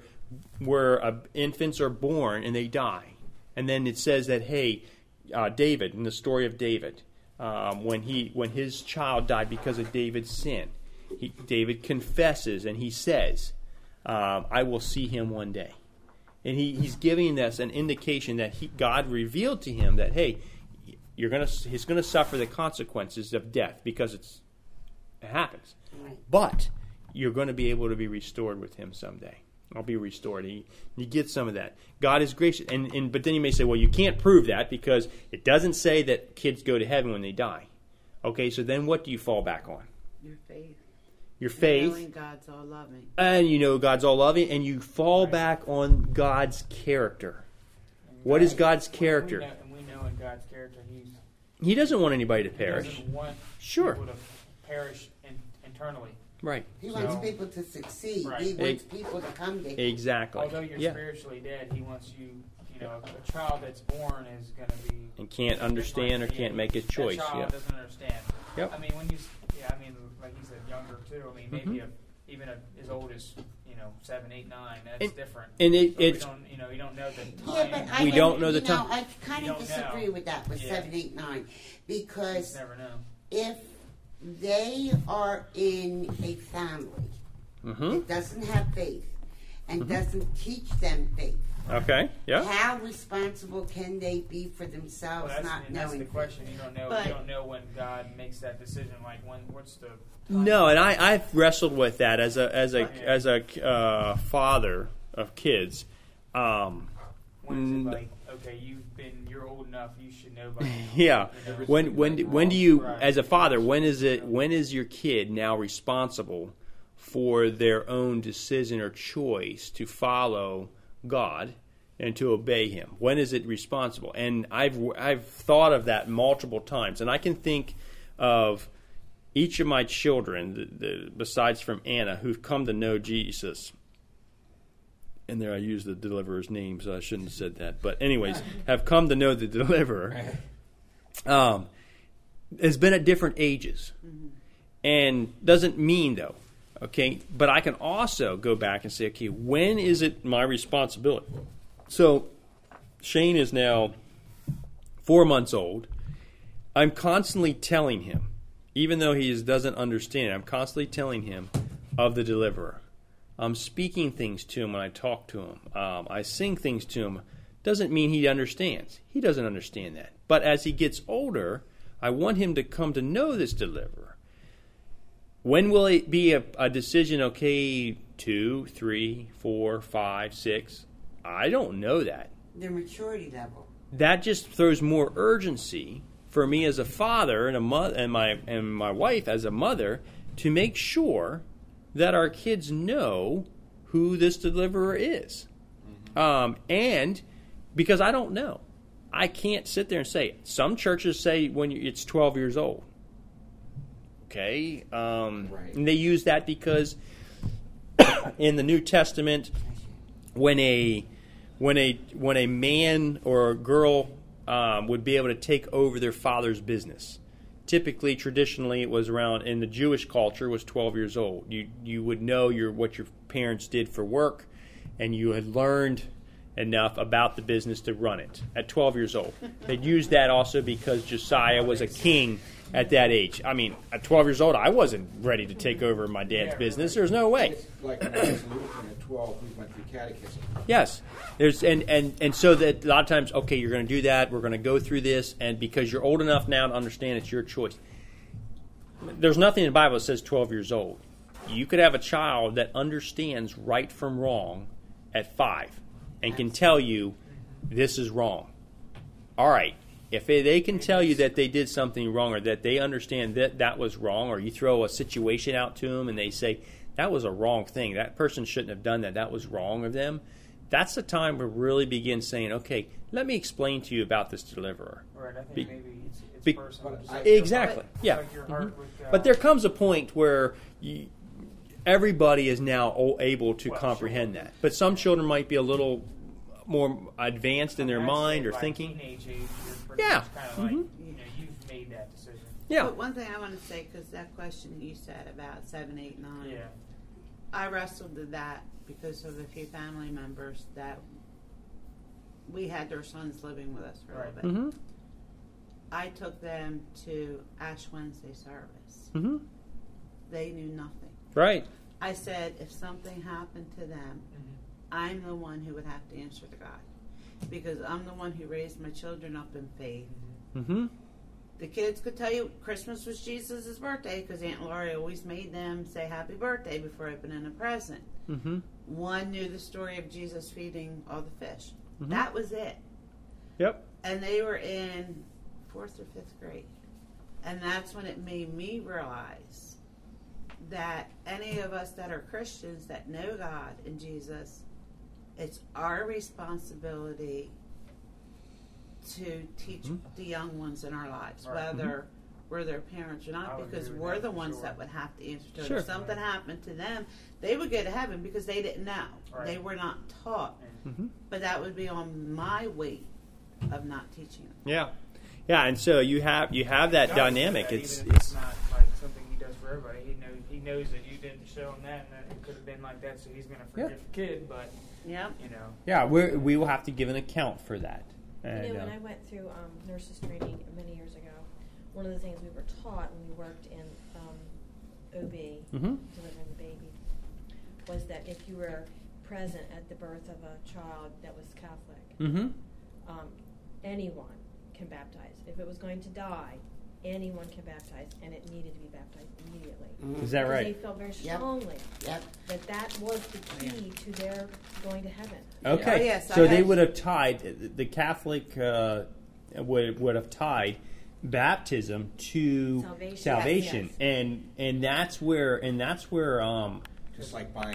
infants are born and they die. And then it says that, hey, David, in the story of David, when his child died because of David's sin, David confesses and he says, I will see him one day. And he's giving us an indication that God revealed to him that, hey, he's going to suffer the consequences of death because it happens. Right. But you're going to be able to be restored with him someday. I'll be restored. He gets some of that. God is gracious. But then you may say, well, you can't prove that because it doesn't say that kids go to heaven when they die. Okay, so then what do you fall back on? Your faith. Your faith. Knowing God's all loving. And you know God's all loving, and you fall back on God's character. What is God's character? And we know in God's character, He doesn't want anybody to He perish. doesn't want Sure. people to perish internally. Right. He wants people to succeed. Right. He wants people to come to him. Exactly. Although you're Yeah. spiritually dead, He wants you. A child that's born is going to be And can't understand or can't make a choice. That child Yeah. doesn't understand. Yep. I mean, like you said, younger too. I mean, maybe even as old as 7, 8, 9. That's different. And But it's you don't know the Yeah, time. but We don't know the time. I kind You of don't disagree know. with that with Yeah. 7, 8, 9, You because just never know. if they are in a family that doesn't have faith and doesn't teach them faith, okay. Yeah. how responsible can they be for themselves Well, not that's knowing? the question. You don't know. But- You don't know when God makes that decision. Like what's the time? No, and I've wrestled with that as a father of kids. When is it like, okay, you're old enough, you should know by now. Yeah. When do you, Right. as a father, when is your kid now responsible for their own decision or choice to follow God and to obey Him? When is it responsible? And I've thought of that multiple times, and I can think of each of my children, besides from Anna, who've come to know Jesus. And there I used the deliverer's name, so I shouldn't have said that. But anyways, have come to know the deliverer. Has been at different ages. And doesn't mean, though, okay, but I can also go back and say, okay, when is it my responsibility? So Shane is now 4 months old. I'm constantly telling him, even though he doesn't understand, I'm constantly telling him of the deliverer. I'm speaking things to him when I talk to him. I sing things to him. Doesn't mean he understands. He doesn't understand that. But as he gets older, I want him to come to know this deliverer. When will it be a decision, okay, 2, 3, 4, 5, 6? I don't know that. Their maturity level. That just throws more urgency for me as a father and my wife as a mother to make sure that our kids know who this deliverer is. And because I don't know. I can't sit there and say it. Some churches say when it's 12 years old. Okay? Right. And they use that because in the New Testament, when a man or a girl would be able to take over their father's business. Typically, traditionally, it was around, in the Jewish culture, was 12 years old. You would know what your parents did for work, and you had learned enough about the business to run it at 12 years old. They'd use that also because Josiah was a king at that age. I mean, at 12 years old, I wasn't ready to take over my dad's business. There's no way. It's like when I was Lutheran at 12, we went through catechism. Yes. There's and so that a lot of times, okay, you're going to do that. We're going to go through this, and because you're old enough now to understand, it's your choice. There's nothing in the Bible that says 12 years old. You could have a child that understands right from wrong at 5 and can tell you this is wrong. All right. If they can tell you that they did something wrong or that they understand that that was wrong, or you throw a situation out to them and they say, that was a wrong thing, that person shouldn't have done that, that was wrong of them, that's the time to really begin saying, okay, let me explain to you about this deliverer. Right, I think maybe it's personal. Just like Exactly, your heart, yeah. like your heart with God. But there comes a point where everybody is now able to comprehend that. But some children might be a little more advanced in their mind or by thinking. Teenage age, you're pretty Yeah. much kind of like, you've made that decision. Yeah. But one thing I want to say, because that question you said about 7, 8, 9, Yeah. I wrestled with that because of a few family members that we had their sons living with us for a little bit. Mm-hmm. I took them to Ash Wednesday service. Mm-hmm. They knew nothing. Right. I said, if something happened to them, I'm the one who would have to answer to God, because I'm the one who raised my children up in faith. Mm-hmm. The kids could tell you Christmas was Jesus' birthday because Aunt Laurie always made them say happy birthday before opening a present. Mm-hmm. One knew the story of Jesus feeding all the fish. Mm-hmm. That was it. Yep. And they were in 4th or 5th grade. And that's when it made me realize that any of us that are Christians that know God and Jesus, it's our responsibility to teach the young ones in our lives, Right. whether we're their parents or I not, would because agree with we're that the for ones sure. that would have to answer to it. Sure. If something happened to them, they would go to heaven because they didn't know. Right. They were not taught. Mm-hmm. But that would be on my weight of not teaching them. Yeah. Yeah, and so you have that God dynamic. said that It's even if it's not like something he does for everybody. He knows that you didn't show him that, and that it could have been like that. So he's going to forgive the kid, but Yep. yeah, we will have to give an account for that. And, You know, when I went through nurses training many years ago, one of the things we were taught when we worked in OB, delivering the baby, was that if you were present at the birth of a child that was Catholic, anyone can baptize. If it was going to die, anyone can baptize, and it needed to be baptized immediately. Is that Because right? they felt very strongly that was the key to their going to heaven. Okay, Oh, yes, so I they had- would have tied the Catholic would have tied baptism to Salvation. salvation, Yes. and that's where Just like buying